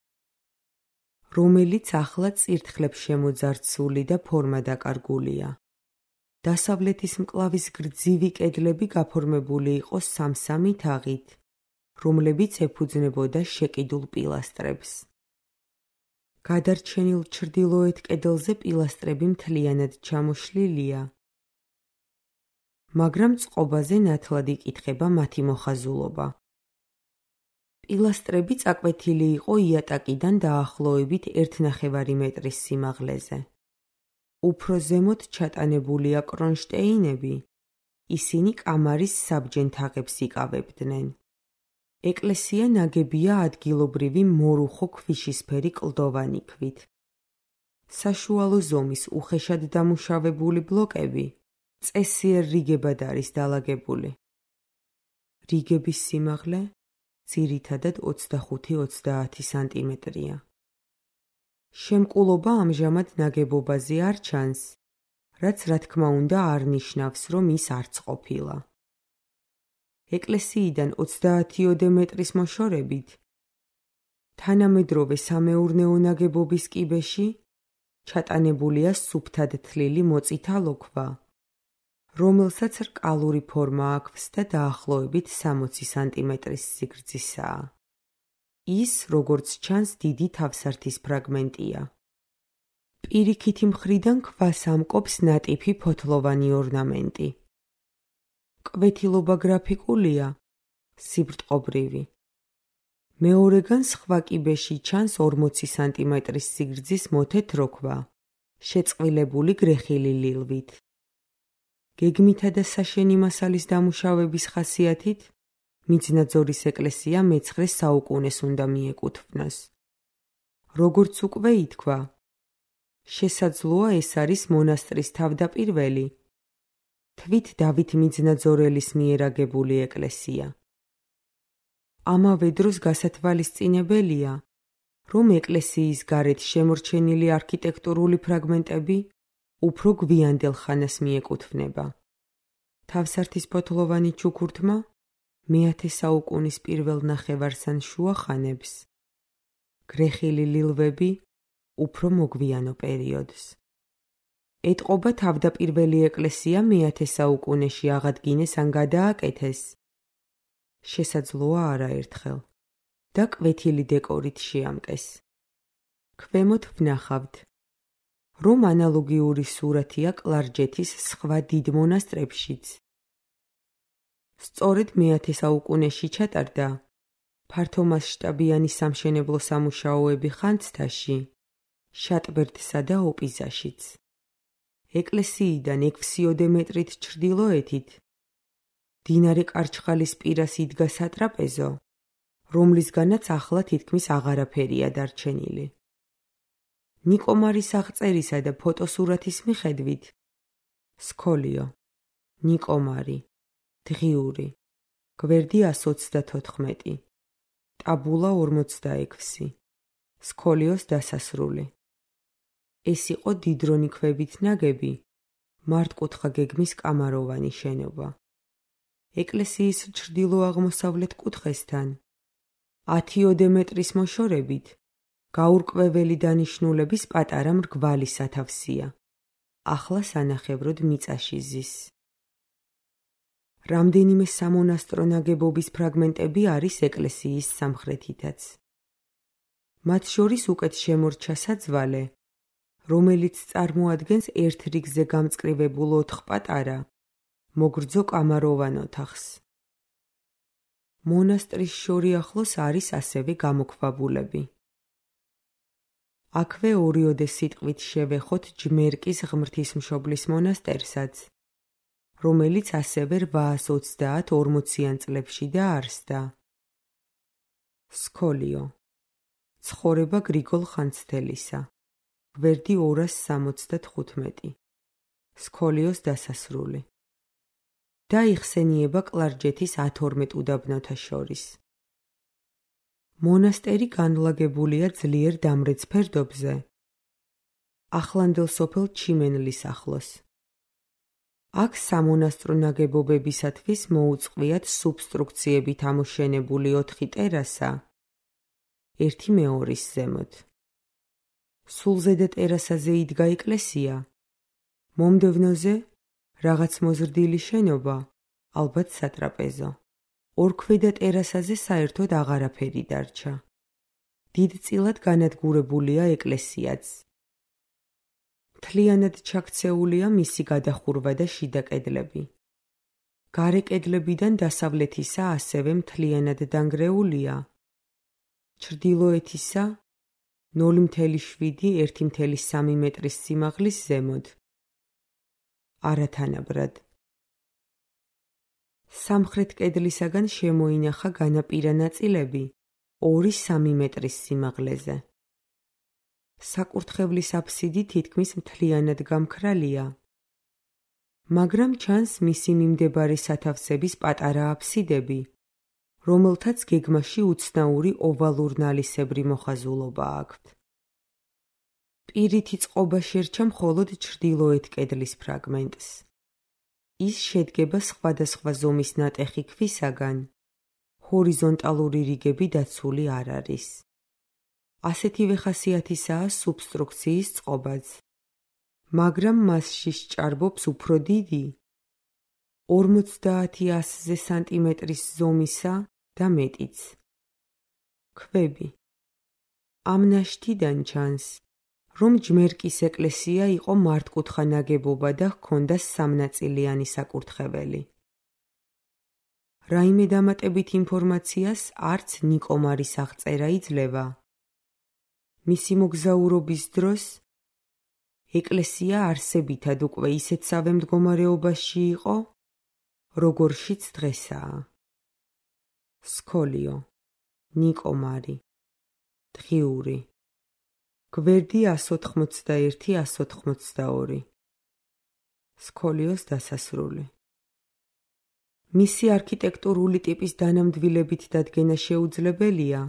რომელიც ახლა წირთხლებს შემოძარცული და ფორმა დაკარგულია. დასავლეთის მკლავის გრძივი კედლები გაფორმებული იყო სამ-სამი თაღით, რომლებიც ეფუძნებოდა შეკიდულ პილასტრებს. გადარჩენილ ჩრდილოეთ კედელზე პილასტრები მთლიანად ჩამოშლილია, მაგრამ წყობაზე ნათლად იკითხება მათი მოხაზულობა. პილასტრები წაკვეთილი იყო იატაკიდან დაახლოებით ერთნახევარი მეტრის სიმაღლეზე. უფრო ზემოთ ჩატანებულია კრონშტეინები, ისინი კამარის საბჯენ თაღებს იკავებდნენ. ეკლესია ნაგებია ადგილობრივი მორუხო ქვიშისფერი კლდოვანი ქვით. საშუალო ზომის უხეშად დამუშავებული ბლოკები წესიერ რიგებად არის დალაგებული. რიგების სიმაღლე ძირითადად ოცდახუთი ოცდაათი სანტიმეტრია. შემკულობა ამჟამად ნაგებობაზე არ ჩანს, რაც რა თქმა უნდა არ ნიშნავს, რომ ის არც ყოფილა. ეკლესიიდან ოცდაათიოდე მეტრის მოშორებით, თანამედროვე სამეურნეო ნაგებობის კიბეში ჩატანებულია სუფთად თლილი მოწითალო ქვა, რომელსაც რკალური ფორმა აქვს და დაახლოებით სამოცი სანტიმეტრის სიგრძისაა. ის, როგორც ჩანს, დიდი თავსართის ფრაგმენტია. პირიქითი მხრიდან ქვას ამკობს ნატიფი ფოთლოვანი ორნამენტი. კვეთილობა გრაფიკულია, სიბრტყობრივი. მეორეგან სხვა კიბეში ჩანს ორმოცი სანტიმეტრის სიგრძის მოთეთრო ქვა, შეწყვილებული გრეხილი ლილვით. გეგმითა და საშენი მასალის დამუშავების ხასიათით, მიძნაძორის ეკლესია მეცხრე საუკუნეს უნდა მიეკუთვნოს. როგორც უკვე ითქვა, შესაძლოა ეს არის მონასტრის თავდაპირველი, თვით დავით მიძნაძორელის მიერ აგებული ეკლესია. ამავე დროს გასათვალისწინებელია, რომ ეკლესიის გარეთ შემორჩენილი არქიტექტურული ფრაგმენტები უფრო გვიანდელ ხანას მიეკუთვნება. თავსართისფოთლოვანი ჩუქურთმა მეათე საუკუნის პირველ ნახევარს ან შუა ხანებს, გრეხილი ლილვები უფრო მოგვიანო პერიოდს. ეტყობა თავდაპირველი ეკლესია მეათე საუკუნეში აღადგინეს ან გადააკეთეს, შესაძლოა არაერთხელ და კვეთილი დეკორით შეამკეს. ქვემოთ ვნახავთ, რომ ანალოგიური სურათია კლარჯეთის სხვა დიდ მონასტრებშიც. სწორედ მეათე საუკუნეში ჩატარდა ფართომასშტაბიანი სამშენებლო სამუშაოები ხანძთაში, შატბერდსა და ოპიზაშიც. ეკლესიიდან ექვსიოდე მეტრით ჩრდილოეთით მდინარე კარჩხალის პირას იდგა სატრაპეზო, რომლისგანაც ახლა თითქმის აღარაფერია დარჩენილი. ნიკომარის აღწერისა და ფოტოსურათის მიხედვით სქოლიო, ნიკომარი, დღიური, გვერდი ასს ოცდათოთხმეტი, ტაბულა ორმოცდაექვსი, სქოლიოს დასასრული. ეს იყო დიდრონი ქვებით ნაგები, მართკუთხა გეგმის კამაროვანი შენობა. ეკლესიის ჩრდილო-აღმოსავლეთ კუთხესთან ათიოდე მეტრის მოშორებით გაურკვეველი დანიშნულების პატარა მრგვალი სათავსია, ახლა სანახევროდ მიწაში ზის. რამდენიმე სამონასტრო ნაგებობის ფრაგმენტები არის ეკლესიის სამხრეთითაც. მათ შორის უკეთ შემორჩა საძვალე, რომელიც წარმოადგენს ერთ რიგზე გამწკრივებულ ოთხ პატარა, მოგრძო კამაროვან ოთახს. მონასტრის შორიახლოს არის ასევე გამოქვაბულები. აქვე ორიოდე სიტყვით შევეხოთ ჯმერკის ღმრთისმშობლის მონასტერსაც, რომელიც ასევე რვაას ოცდაათ ორმოციან წლებში დაარსდა. სქოლიო, ცხოვრება გრიგოლ ხანძთელისა, გვერდი ორას სამოცდათხუთმეტი, სქოლიოს დასასრული. დაიხსენიება კლარჯეთის ათორმეტ უდაბნოთა შორის. მონასტერი განლაგებულია ძლიერ დამრეც ფერდობზე, ახლანდელ სოფელ ჩიმენლის ახლოს. აქ სამონასტრო ნაგებობებისათვის მოუწყვიათ სუბსტრუქციებით ამოშენებული ოთხი ტერასა, ერთი მეორის ზემოთ. სულ ზედა ტერასაზე იდგა ეკლესია, მომდევნოზე რაღაც მოზრდილი შენობა, ალბათ სატრაპეზო. ორქვედა ტერასაზე საერთოდ აღარაფერი დარჩა. დიდწილად განადგურებულია ეკლესიაც. მთლიანად ჩაქცეულია მისი გადახურვა და შიდა კედლები. გარე კედლებიდან დასავლეთისა ასევე მთლიანად დანგრეულია. ჩრდილოეთისა ნული მცდე შვიდი ერთი მცდე სამი მეტრის სიმაღლის ზემოთ. არათანაბრად. სამხრეთ კედლისაგან შემოინახა განაპირა ნაწილები ორი სამი მეტრის სიმაღლეზე. საკურთხევლის აფსიდი თითქმის მთლიანად გამქრალია, მაგრამ ჩანს მისი მიმდებარე სათავსების პატარა აფსიდები, რომელთაც გეგმაში უცნაური ოვალურ-ნალისებრი მოხაზულობა აქვთ. პირითი წყობა შერჩა მხოლოდ ჩრდილოეთ კედლის ფრაგმენტს. ის შედგება სხვადასხვა ზომის ნატეხი ქვისაგან, ჰორიზონტალური რიგები დაცული არ არის. ასეთივე ხასიათისაა სუბსტრუქციის წყობაც, მაგრამ მასში სჭარბობს უფრო დიდი, ორმოცდაათი ასზე სანტიმეტრის ზომისა და მეტიც. ქვები. ამ ნაშთიდან ჩანს, რომ ჯმერკის ეკლესია იყო მართკუთხა ნაგებობა და ჰქონდა სამნაწილიანი საკურთხეველი. რაიმე დამატებით ინფორმაციას არც ნიკომარის აღწერა იძლევა. მისი მოგზაურობის დროს ეკლესია არსებითად უკვე ისეთ სავე მდგომარეობაში იყო, როგორშიც დღესაა. სქოლიო, ნიკომარი, დღიური, გვერდი ასს ოთხმოცდაერთი ასს ოთხმოცდაორი, სქოლიოს დასასრული. მისი არქიტექტურული ტიპის დანამდვილებით დადგენა შეუძლებელია,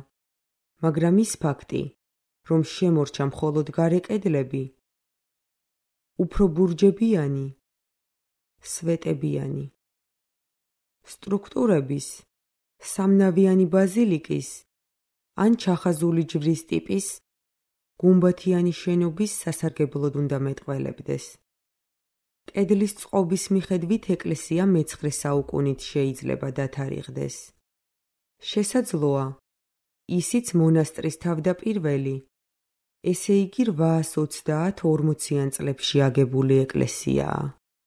მაგრამ ის ფაქტი, რომ შემორჩა მხოლოდ გარე კედლები, უფრო ბურჯებიანი, სვეტებიანი. სტრუქტურების, სამნავიანი ბაზილიკის ან ჩახაზული ჯვრის ტიპის გუმბათიანი შენობის სასარგებლოდ უნდა მეტყველებდეს. კედლის წყობის მიხედვით ეკლესია მეცხრე საუკუნით შეიძლება დათარიღდეს. შესაძლოა, ისიც მონასტრის თავდაპირველი, ესე იგი რვაასოცდაათ ორმოციან წლებში აგებული ეკლესიაა.